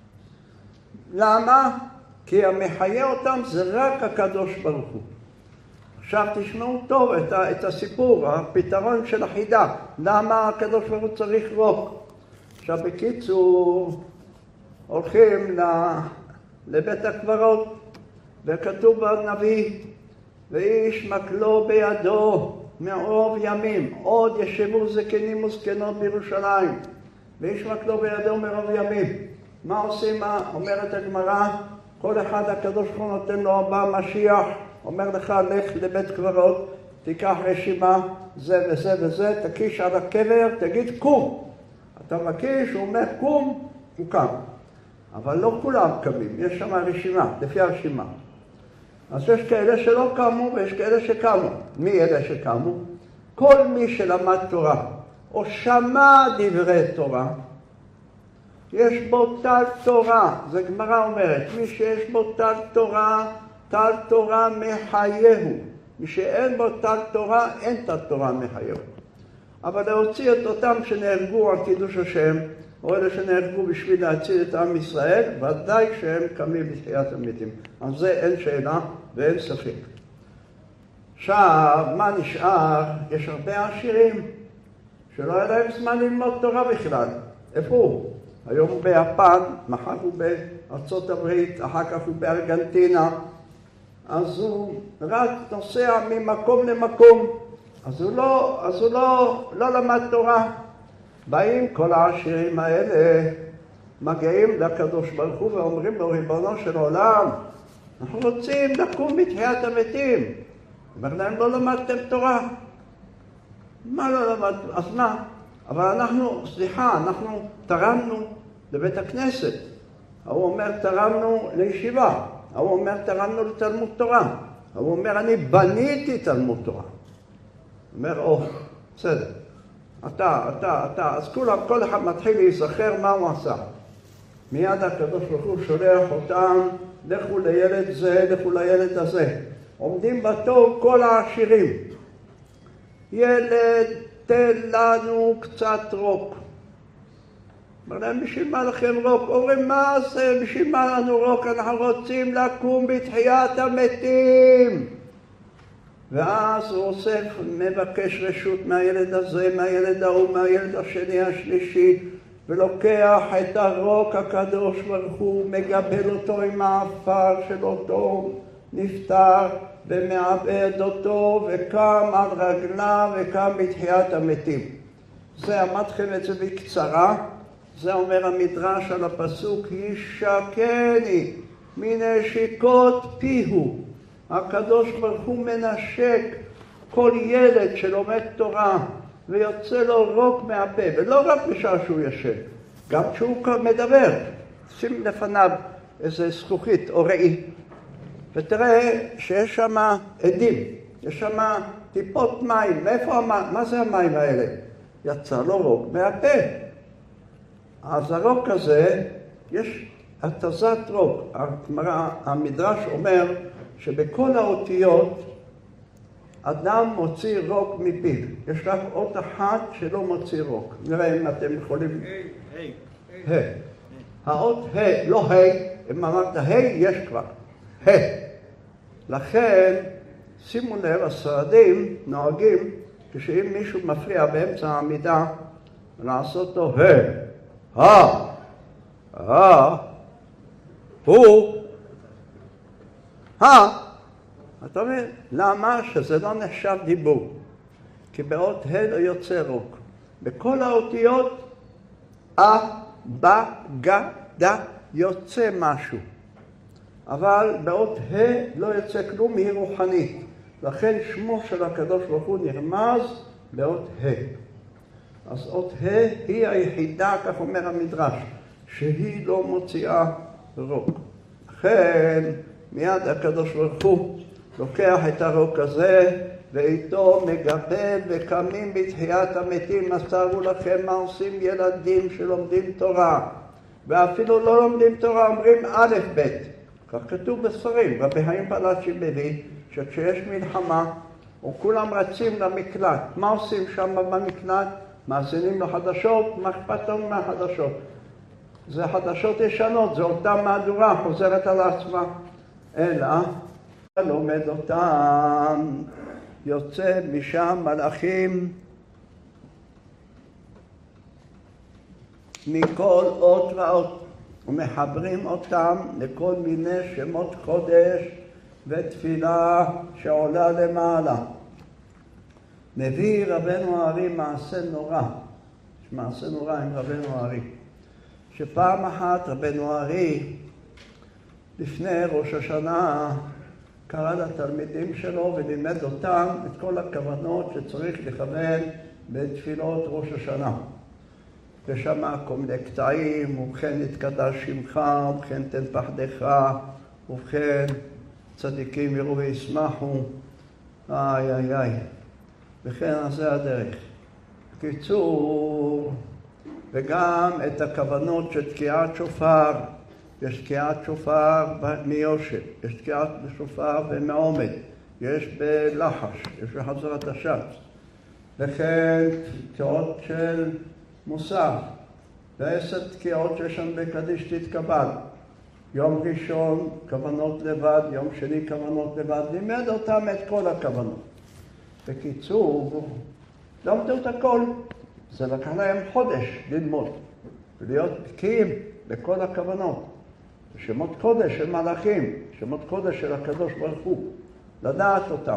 למה? כי המחיה אותם זה רק הקדוש ברוך הוא. עכשיו תשמעו טוב את הסיפור, הפתרון של החידה. למה הקדוש ברוך הוא צריך רוק? עכשיו בקיצור, הולכים לבית הקברות, וכתוב בנביא, ואיש מקלו בידו מערוב ימים, עוד ישבו זקנים וזקנות בירושלים, ואיש מקלו בידו מערוב ימים. מה עושים? אומרת הגמרא, כל אחד הקדוש ברוך הוא נותן לו הבא משיח, אומר לך לך לבית קברות, תיקח רשימה, זה וזה וזה, תקיש על הקבר, תגיד קום. אתה מקיש, הוא אומר קום, הוא קם. אבל לא כולם קמים, יש שם רשימה, לפי הרשימה. אז יש כאלה שלא קמו ויש כאלה שקמו. מי אלה שקמו? כל מי שלמד תורה או שמע דברי תורה, יש בו טל תורה. זה גמרא אומרת, מי שיש בו טל תורה מחייהו. מי שאין בו טל תורה, אין טל תורה מחייהו. אבל להוציא את אותם שנהרגו על קידוש השם, או אלה שנהרגו בשביל להציל את עם ישראל, ודאי שהם קמים בתחיית המתים. על זה אין שאלה ואין ספק. עכשיו, מה נשאר? יש הרבה עשירים שלא היה להם זמן ללמוד תורה בכלל. איפה הוא? היום הוא ביפן, מחר הוא בארצות הברית, אחר כך הוא בארגנטינה. אז הוא רק נוסע ממקום למקום. אז הוא לא למד תורה. באים כל העשירים האלה, מגיעים לקדוש ברוך הוא ואומרים לו, ריבונו של עולם, אנחנו רוצים לקום בתחיית המתים. אומר להם, לא למדתם תורה. מה לא למדתם? אז מה? אבל אנחנו תרמנו לבית הכנסת. הוא אומר, תרמנו לישיבה. הוא אומר, תרמנו לתלמוד תורה. הוא אומר, אני בניתי תלמוד תורה. הוא אומר, בסדר. אתה, אז כל אחד מתחיל להיזכר מה הוא עשה. מיד הקדוש ברוך הוא שולח אותם, לכו לילד זה, לכו לילד הזה. עומדים בתור כל העשירים. ילד, תן לנו קצת רוק. אומר להם, בשביל מה לכם רוק? אומרים, מה זה? בשביל מה לנו רוק? אנחנו רוצים לקום בתחיית המתים. ואז יוסף מבקש רשות מהילד הזה, מהילד ההוא, מהילד השני, השלישי, ולוקח את הרוק הקדוש ברוך הוא, מגבל אותו עם האפר של אותו נפטר, ומעבד אותו, וקם על רגליו, וקם בתחיית המתים. זה אמרתכם את זה בקצרה, זה אומר המדרש על הפסוק, ישקני מנשיקות פיהו. הקדוש ברוך הוא מנשק כל ילד שלומד תורה ויוצא לו רוק מהפה, ולא רק בשעה שהוא ישן, גם כשהוא מדבר. שים לפניו איזה זכוכית או ראי, ותראה שיש שם עדים, יש שם טיפות מים. מה זה המים האלה? יצא לו רוק מהפה. אז הרוק הזה, יש התזת רוק. המדרש אומר שבכל האותיות אדם מוציא רוק מפיו. יש רק אות אחת שלא מוציא רוק. נראה אם אתם יכולים... האות לא אם אמרת יש כבר. לכן שימו לב, הספרדים נוהגים כשאם מישהו מפריע באמצע העמידה, לעשות לו הוא, אתה מבין? למה? שזה לא נחשב דיבור. כי באות ה' לא יוצא רוק. בכל האותיות, ד יוצא משהו. אבל באות ה' לא יוצא כלום, היא רוחנית. לכן שמו של הקדוש ברוך הוא נרמז באות ה'. אז אות ה' היא היחידה, כך אומר המדרש, שהיא לא מוציאה רוק. לכן מיד הקדוש ברוך הוא לוקח את הרוק הזה ואיתו מגבל וקמים בתחיית המתים. אז תארו לכם מה עושים ילדים שלומדים תורה, ואפילו לא לומדים תורה, אומרים א' ב'. כך כתוב בספרים. רבי חיים פלאצ'י מביא שכשיש מלחמה וכולם רצים למקלט, מה עושים שם במקלט? מאזינים לחדשות. מה אכפת לנו מהחדשות? זה חדשות ישנות, זה אותה מהדורה חוזרת על עצמה. אלא לומד אותם, יוצא משם מלאכים מכל אות ואות, ומחברים אותם לכל מיני שמות קודש ותפילה שעולה למעלה. מביא רבנו הארי מעשה נורא, יש מעשה נורא עם רבנו הארי, שפעם אחת רבנו הארי לפני ראש השנה קרא לתלמידים שלו ולימד אותם את כל הכוונות שצריך לכוון בתפילות ראש השנה. ושמע כל מיני קטעים, ובכן יתקדש שמך, ובכן תן פחדך, ובכן צדיקים יראו וישמחו, איי. וכן אז זה הדרך. בקיצור, וגם את הכוונות של תקיעת שופר, יש תקיעת שופר מיושב, יש תקיעת שופר במעומד, יש בלחש, יש בחזרת השץ, וכן תקיעות של מוסף, ו10 תקיעות שיש שם בקדיש תתקבל. יום ראשון כוונות לבד, יום שני כוונות לבד, לימד אותם את כל הכוונות. בקיצור, למדו את הכל. זה לקח להם חודש ללמוד, ולהיות בקיאים בכל הכוונות. שמות קודש של מלאכים, שמות קודש של הקדוש ברוך הוא, לדעת אותם.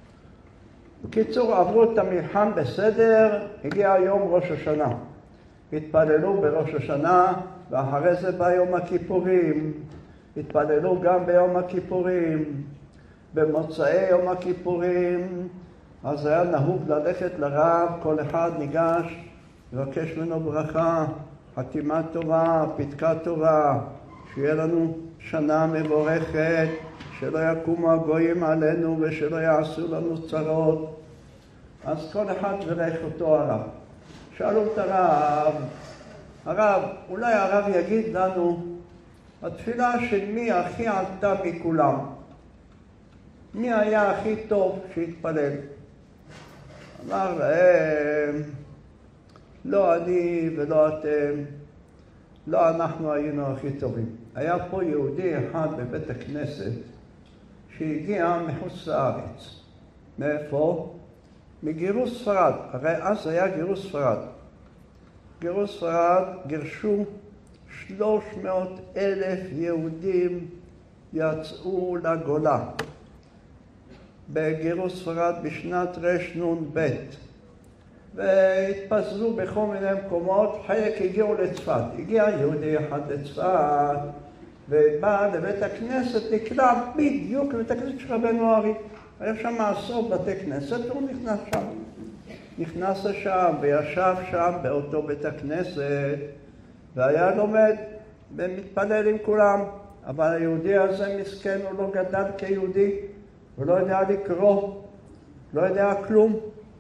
בקיצור, עברו את המלחם בסדר, הגיע יום ראש השנה. התפללו בראש השנה, ואחרי זה בא יום הכיפורים. התפללו גם ביום הכיפורים. במוצאי יום הכיפורים, אז היה נהוג ללכת לרב, כל אחד ניגש, לבקש ממנו ברכה, חתימה טובה, פתקה טובה, שיהיה לנו שנה מבורכת, שלא יקומו הגויים עלינו ושלא יעשו לנו צרות. אז כל אחד ברך אותו הרב. שאלו את הרב, אולי הרב יגיד לנו, התפילה של מי הכי עלתה מכולם? מי היה הכי טוב שהתפלל? אמר להם, לא אני ולא אתם, לא אנחנו היינו הכי טובים. היה פה יהודי אחד בבית הכנסת שהגיע מחוץ לארץ. מאיפה? מגירוש ספרד. הרי אז היה גירוש ספרד. גירוש ספרד גירשו 300,000 יהודים יצאו לגולה. בגירוש ספרד בשנת רנ"ב. והתפזרו בכל מיני מקומות, חלק הגיעו לצפת. הגיע יהודי אחד לצפת, ובא לבית הכנסת, נקרא בדיוק לבית הכנסת של רבנו הארי. היה שם 10 בתי כנסת, והוא נכנס שם. נכנס לשם וישב שם באותו בית הכנסת, והיה לומד ומתפלל עם כולם. אבל היהודי הזה מסכן, הוא לא גדל כיהודי, הוא לא יודע לקרוא, לא יודע כלום.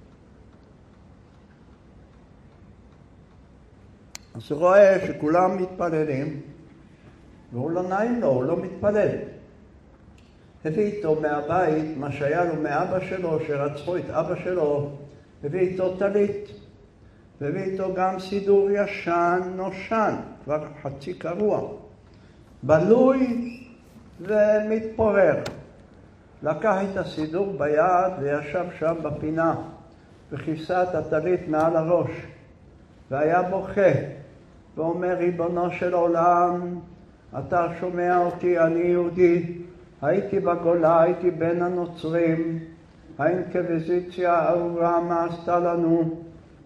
אז הוא רואה שכולם מתפללים, והוא לא נעים לו, הוא לא מתפלל. הביא איתו מהבית, מה שהיה לו מאבא שלו, שרצחו את אבא שלו, הביא איתו טלית, והביא איתו גם סידור ישן נושן, כבר חצי קרוע, בלוי ומתפורר. לקח את הסידור ביד וישב שם בפינה, וכיסה את הטלית מעל הראש, והיה בוכה, ואומר, ריבונו של עולם, אתה שומע אותי, אני יהודי, הייתי בגולה, הייתי בין הנוצרים, האינקוויזיציה הארורה, מה עשתה לנו?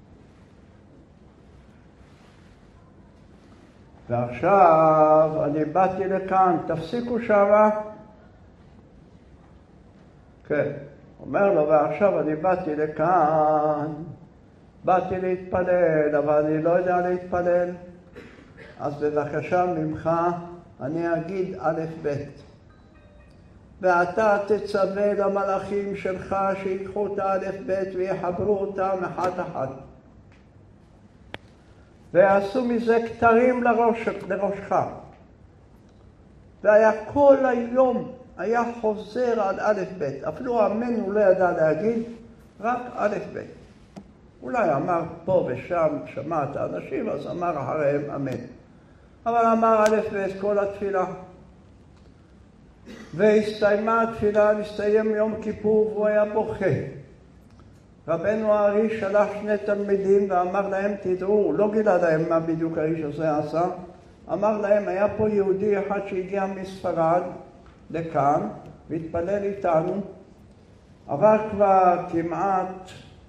ועכשיו אני באתי לכאן, תפסיקו שמה. כן, אומר לו, ועכשיו אני באתי לכאן, באתי להתפלל, אבל אני לא יודע להתפלל. אז בבקשה ממך, אני אגיד א' ב'. ואתה תצווה למלאכים שלך שיקחו את א' ב' ויחברו אותם אחת. ועשו מזה כתרים לראשך. והיה כל היום, היה חוזר על א' ב'. אפילו אמן הוא לא ידע להגיד, רק א' ב'. אולי אמר פה ושם, שמע את האנשים, אז אמר אחריהם אמן. אבל אמר א' ב' כל התפילה. והסתיימה התפילה, הסתיים יום כיפור והוא היה בוכה. רבנו האריש שלח 2 תלמידים ואמר להם, תדעו, הוא לא גילה להם מה בדיוק האיש הזה עשה, אמר להם, היה פה יהודי אחד שהגיע מספרד לכאן והתפלל איתנו, עבר כבר כמעט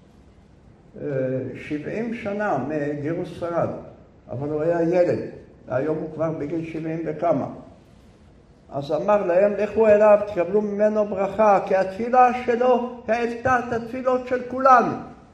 70 שנה מגירוש ספרד, אבל הוא היה ילד, והיום הוא כבר בגיל 70 וכמה. אז אמר להם, לכו אליו, תקבלו ממנו ברכה, כי התפילה שלו העלתה את התפילות של כולנו.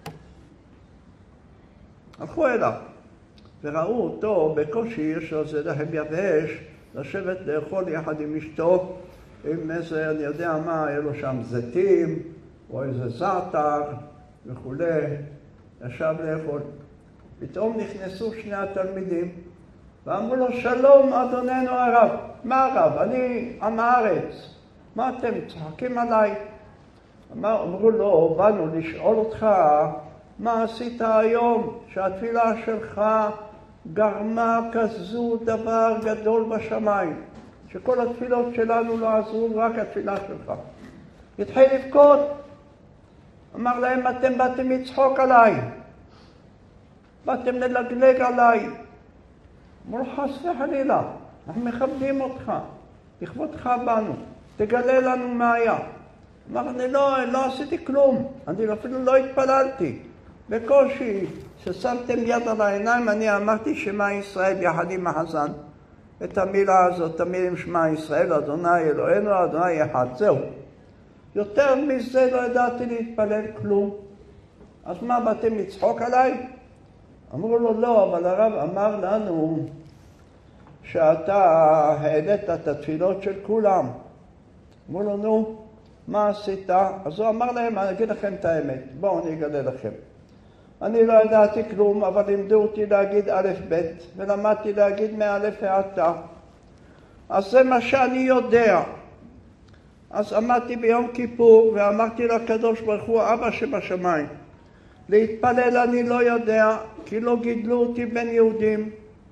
הלכו אליו, וראו אותו בקושי, יש לו איזה לחם יבש, לשבת לאכול יחד עם אשתו, עם איזה, אני יודע מה, היה לו שם זיתים, או איזה זעתר וכו', ישב לאכול. פתאום נכנסו 2 התלמידים, ואמרו לו, שלום אדוננו הרב. מה הרב? אני עם הארץ. מה אתם צוחקים עליי? אמרו לו, באנו לשאול אותך, מה עשית היום שהתפילה שלך גרמה כזו דבר גדול בשמיים, שכל התפילות שלנו לא עזרו, רק התפילה שלך. התחיל לבכות. אמר להם, אתם באתם לצחוק עליי, באתם ללגלג עליי. אמרו, חס וחלילה, אנחנו מכבדים אותך, לכבודך בנו, תגלה לנו מה היה. אמר, אני לא עשיתי כלום, אני אפילו לא התפללתי. בקושי, ששמתם יד על העיניים, אני אמרתי שמע ישראל יחד עם החזן. את המילה הזאת, המילים שמע ישראל, אדוני אלוהינו, אדוני אחד, זהו. יותר מזה לא ידעתי להתפלל כלום. אז מה, באתם לצחוק עליי? אמרו לו, לא, אבל הרב אמר לנו שאתה העלית את התפילות של כולם. אמרו לו, נו, מה עשית? אז הוא אמר להם, אני אגיד לכם את האמת, בואו אני אגלה לכם. אני לא ידעתי כלום, אבל לימדו אותי להגיד א' ב', ולמדתי להגיד מאלף ועד ת'. אז זה מה שאני יודע. אז עמדתי ביום כיפור ואמרתי לקדוש ברוך הוא, אבא שבשמיים, להתפלל אני לא יודע, כי לא גידלו אותי בין יהודים,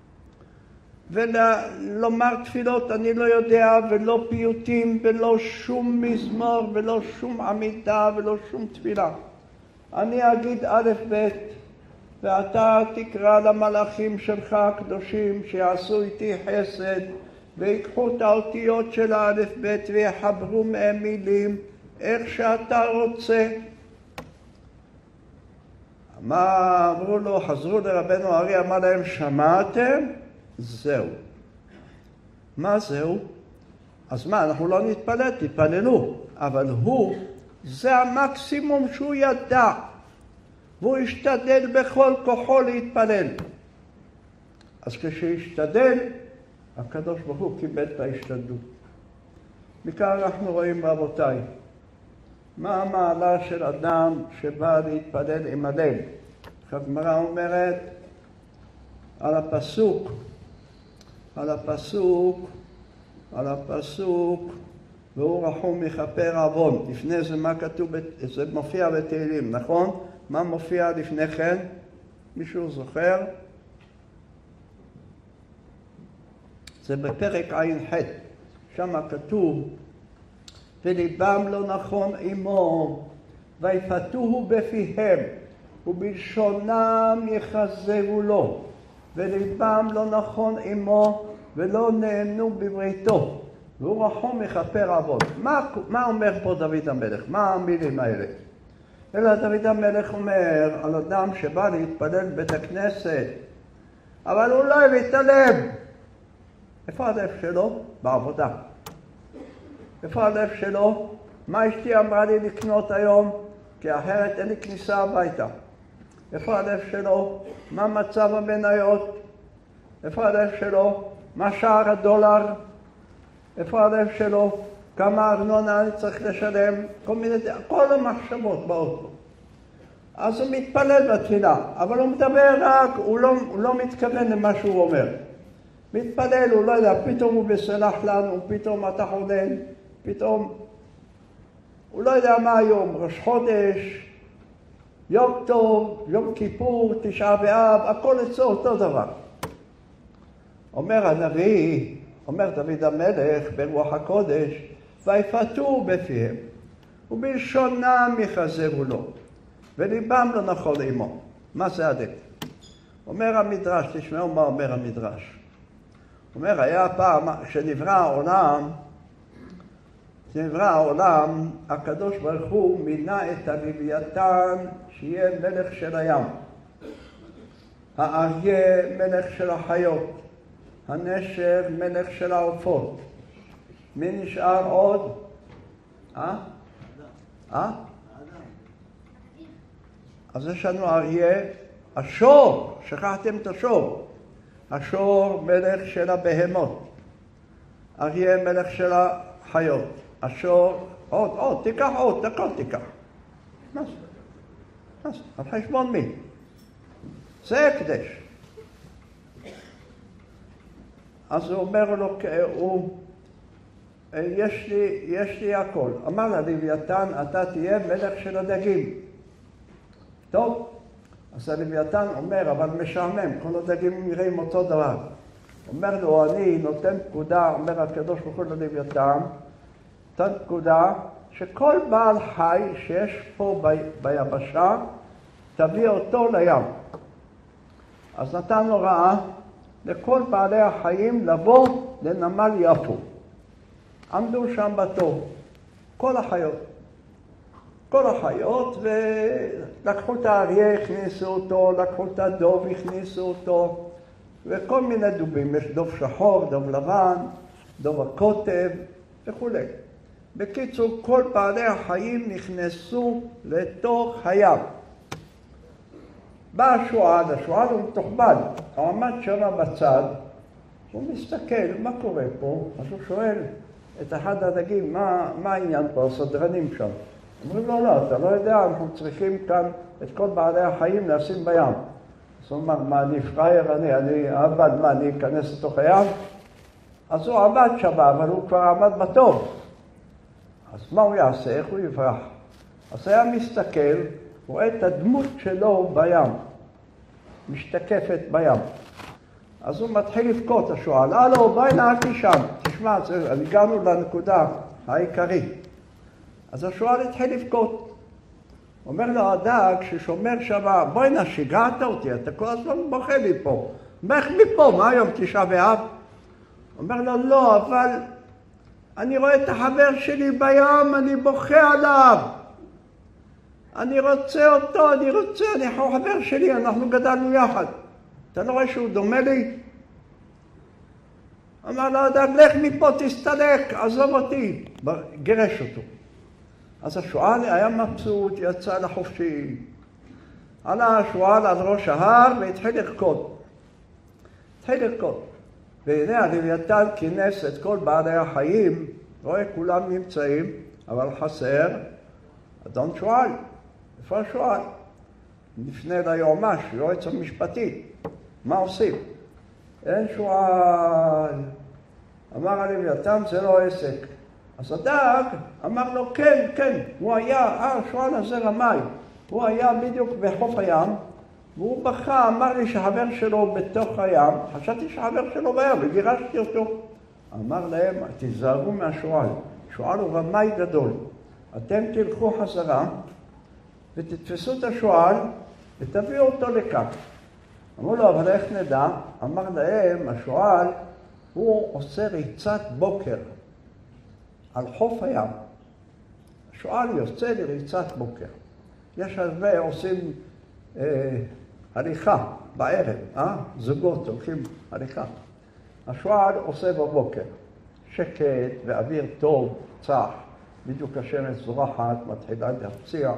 ולומר תפילות אני לא יודע, ולא פיוטים, ולא שום מזמור, ולא שום עמידה, ולא שום תפילה. אני אגיד א' ב', ואתה תקרא למלאכים שלך הקדושים שיעשו איתי חסד, ויקחו את האותיות של א' ב' ויחברו מהם מילים איך שאתה רוצה. מה אמרו לו? חזרו לרבנו הארי, אמר להם, שמעתם? זהו. מה זהו? אז מה, אנחנו לא נתפלל, תתפללו. אבל הוא, זה המקסימום שהוא ידע. והוא השתדל בכל כוחו להתפלל. אז כשהשתדל, הקדוש ברוך הוא קיבל את ההשתדלות. מכאן אנחנו רואים, רבותיי, מה המעלה של אדם שבא להתפלל עם הלב. הגמרא אומרת על הפסוק, והוא רחום מכפר עוון. לפני זה מה כתוב? זה מופיע בתהילים, נכון? מה מופיע לפני כן? מישהו זוכר? זה בפרק ע"ח. שם כתוב וליבם לא נכון עמו, ויפתוהו בפיהם, ובלשונם יחזרו לו, וליבם לא נכון עמו, ולא נאמנו בבריתו, והוא רחום מכפר עוון. מה אומר פה דוד המלך? מה המילים האלה? אלא דוד המלך אומר על אדם שבא להתפלל בבית הכנסת, אבל הוא לא הביא את הלב. איפה הלב שלו? בעבודה. איפה הלב שלו? מה אשתי אמרה לי לקנות היום? כי אחרת אין לי כניסה הביתה. איפה הלב שלו? מה מצב המניות? איפה הלב שלו? מה שער הדולר? איפה הלב שלו? כמה ארנונה אני צריך לשלם? כל המחשבות באוטו. אז הוא מתפלל בתפילה, אבל הוא מדבר רק, הוא לא מתכוון למה שהוא אומר. מתפלל, הוא לא יודע, פתאום הוא בסלח לנו, פתאום אתה חונן, פתאום, הוא לא יודע מה היום, ראש חודש, יום טוב, יום כיפור, תשעה באב, הכל אצלו אותו דבר. אומר הנביא, אומר דוד המלך ברוח הקודש, ויפתו בפיהם, ובלשונם יחזרו לו, וליבם לא נכון עמו. מה זה הדק? אומר המדרש, תשמעו מה אומר המדרש. אומר, היה פעם, כשנברא העולם, הקדוש ברוך הוא מינה את הלוויתן שיהיה מלך של הים. האריה מלך של החיות, הנשר מלך של העופות. מי נשאר עוד? אז יש לנו אריה, השור, שכחתם את השור. השור מלך של הבהמות, אריה מלך של החיות, השור, עוד, תיקח עוד, הכל תיקח. מה זה? על חשבון מי? זה הקדש. אז הוא אומר לו, יש לי הכל. אמר ללוויתן, אתה תהיה מלך של הדגים. טוב, אז הלוויתן אומר, אבל משעמם, כל הדגים נראים אותו דבר. אומר לו, אני נותן פקודה, אומר הקדוש ברוך הוא ללוויתן, נותן פקודה שכל בעל חי שיש פה ביבשה, תביא אותו לים. אז נתן הוראה לכל בעלי החיים לבוא לנמל יפו. עמדו שם בתור, כל החיות, ולקחו את האריה, הכניסו אותו, לקחו את הדוב, הכניסו אותו, וכל מיני דובים, יש דוב שחור, דוב לבן, דוב הקוטב וכו'. בקיצור, כל בעלי החיים נכנסו לתוך הים. בא השועל הוא מתוחבד, הוא עמד שם בצד, הוא מסתכל, מה קורה פה? אז הוא שואל את אחד הדגים, מה העניין פה, הסדרנים שם? אומרים לו, לא, אתה לא יודע, אנחנו צריכים כאן את כל בעלי החיים לשים בים. אז הוא אומר, מה, אני פראייר, אני עבד, מה, אני אכנס לתוך הים? אז הוא עבד שם, אבל הוא כבר עמד בתור. אז מה הוא יעשה? איך הוא יברח? אז היה מסתכל, רואה את הדמות שלו בים, משתקפת בים. אז הוא מתחיל לבכות, השועל, הלו, בואי נעתי שם, תשמע, הגענו לנקודה העיקרית. אז השועל התחיל לבכות. אומר לו הדג ששומר שם, בואי נשיגעת אותי, אתה כל הזמן בוכה לי פה. איך מפה, מה היום תשעה באב? אומר לו, לא, אבל אני רואה את החבר שלי בים, אני בוכה עליו. אני רוצה אותו, אני חבר שלי, אנחנו גדלנו יחד. אתה לא רואה שהוא דומה לי? אמר לו הדג, לך מפה, תסתלק, עזוב אותי. גרש אותו. אז השועל היה מבסוט, יצא לחופשי. עלה השועל על ראש ההר והתחיל לרקוד. והנה הלוויתן כינס את כל בעלי החיים, רואה כולם נמצאים, אבל חסר אדון שועל. איפה השועל? נפנה ליועמ"ש, יועץ המשפטי. מה עושים? אין שועל. אמר הלוויתן, זה לא עסק. אז הדג אמר לו, כן, הוא היה, השועל הזה רמאי. הוא היה בדיוק בחוף הים, והוא בכה, אמר לי שהחבר שלו בתוך הים, חשבתי שהחבר שלו בים, וגירשתי אותו. אמר להם, תיזהרו מהשועל, שועל הוא רמאי גדול. אתם תלכו חזרה ותתפסו את השועל ותביאו אותו לכאן. אמרו לו, אבל איך נדע? אמר להם, השועל הוא עושה ריצת בוקר על חוף הים. השועל יוצא לריצת בוקר. יש הרבה עושים הליכה בערב, זוגות הולכים הליכה. השועל עושה בבוקר, שקט ואוויר טוב, צח, בדיוק השמש זורחת, מתחילה להפציע.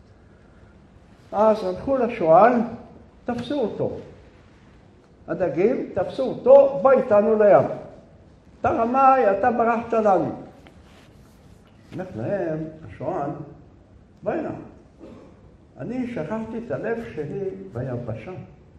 אז הלכו לשועל, תפסו אותו. הדגים, תפסו אותו, בוא איתנו לים. אתה רמאי, אתה ברחת לנו. אומר להם, השועל, בוא הנה. אני שכחתי את הלב שלי ביבשה.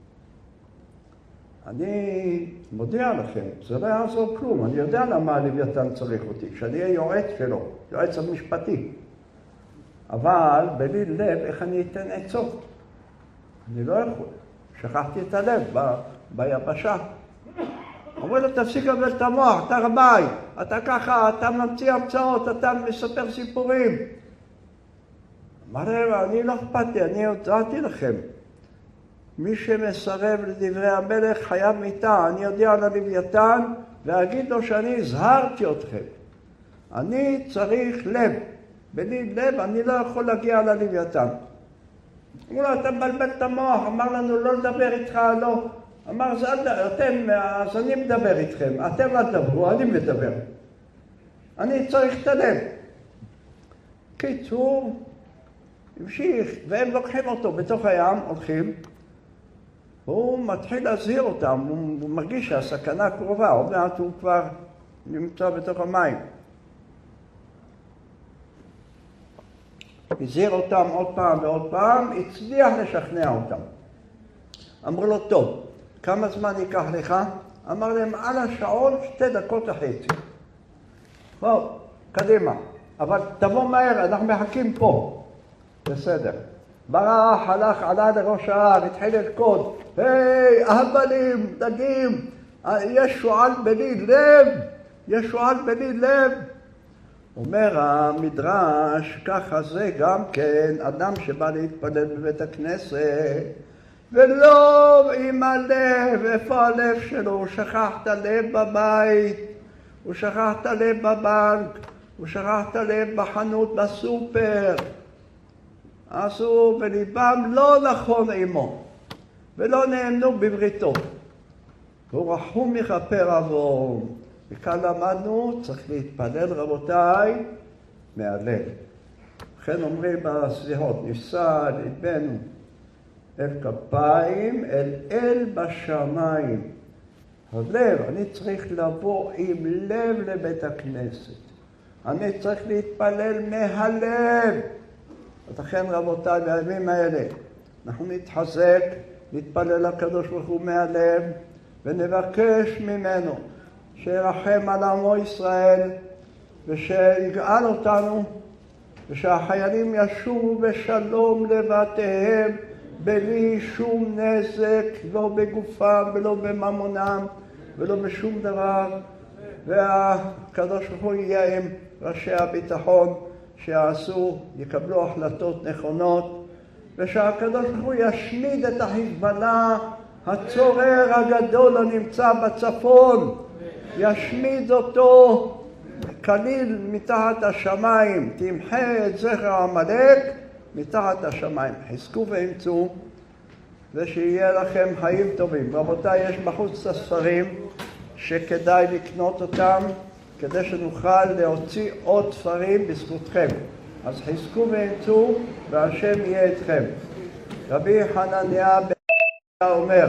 אני מודיע לכם, זה לא יעזור כלום. אני יודע למה הלוויתן צריך אותי, כשאני אהיה יועץ שלו, יועץ המשפטי. אבל בלי לב, איך אני אתן עצות? אני לא יכול. שכחתי את הלב ביבשה. אומר לו, תפסיק לבלבל את המוח, אתה רמאי, אתה ככה, אתה ממציא המצאות, אתה מספר סיפורים. אמר להם, אני לא אכפת לי, אני הודעתי לכם. מי שמסרב לדברי המלך חייב מיתה. אני יודע על הלוויתן ואגיד לו שאני הזהרתי אתכם. אני צריך לב. בלי לב אני לא יכול להגיע ללוויתן. אמרו לו, אתה מבלבל את המוח, אמר לנו לא לדבר איתך, לא. אמר, אז אני מדבר איתכם, אתם לא תדברו, אני מדבר. אני צריך את הלב. קיצור, המשיך, והם לוקחים אותו בתוך הים, הולכים. הוא מתחיל להזהיר אותם, הוא מרגיש שהסכנה קרובה, עוד מעט הוא כבר נמצא בתוך המים. הזהיר אותם עוד פעם ועוד פעם, הצליח לשכנע אותם. אמרו לו, טוב, כמה זמן ייקח לך? אמר להם, על השעון 2 דקות וחצי. בואו, קדימה. אבל תבוא מהר, אנחנו מחכים פה. בסדר. ברח, הלך, עלה לראש ההר, התחיל לרקוד. היי, אהבלים, דגים, יש שועל בלי לב, יש שועל בלי לב. אומר המדרש, ככה זה גם כן, אדם שבא להתפלל בבית הכנסת, ולא עם הלב, איפה הלב שלו? הוא שכח את הלב בבית, הוא שכח את הלב בבנק, הוא שכח את הלב בחנות, בסופר. אז הוא בליבם לא נכון עמו, ולא נאמנו בבריתו. הוא רחום מכפר עוון. וכאן למדנו, צריך להתפלל רבותיי, מהלב. לכן אומרים בסליחות, נישא ליבנו אל כפיים, אל בשמיים. הלב, אני צריך לבוא עם לב לבית הכנסת. אני צריך להתפלל מהלב. לכן רבותיי, בימים האלה, אנחנו נתחזק, נתפלל לקדוש ברוך הוא מהלב, ונבקש ממנו שירחם על עמו ישראל, ושיגאל אותנו, ושהחיילים ישובו בשלום לבתיהם, בלי שום נזק, לא בגופם ולא בממונם, ולא בשום דבר. והקדוש ברוך הוא יהיה עם ראשי הביטחון שיעשו, יקבלו החלטות נכונות, ושהקדוש ברוך הוא ישמיד את החיזבאללה, הצורר הגדול הנמצא בצפון, ישמיד אותו כליל מתחת השמיים, תמחה את זכר עמלק מתחת השמיים. חזקו ואמצו, ושיהיה לכם חיים טובים. רבותיי, יש בחוץ את הספרים שכדאי לקנות אותם, כדי שנוכל להוציא עוד ספרים בזכותכם. אז חזקו ואמצו, והשם יהיה אתכם. רבי חנניה אומר,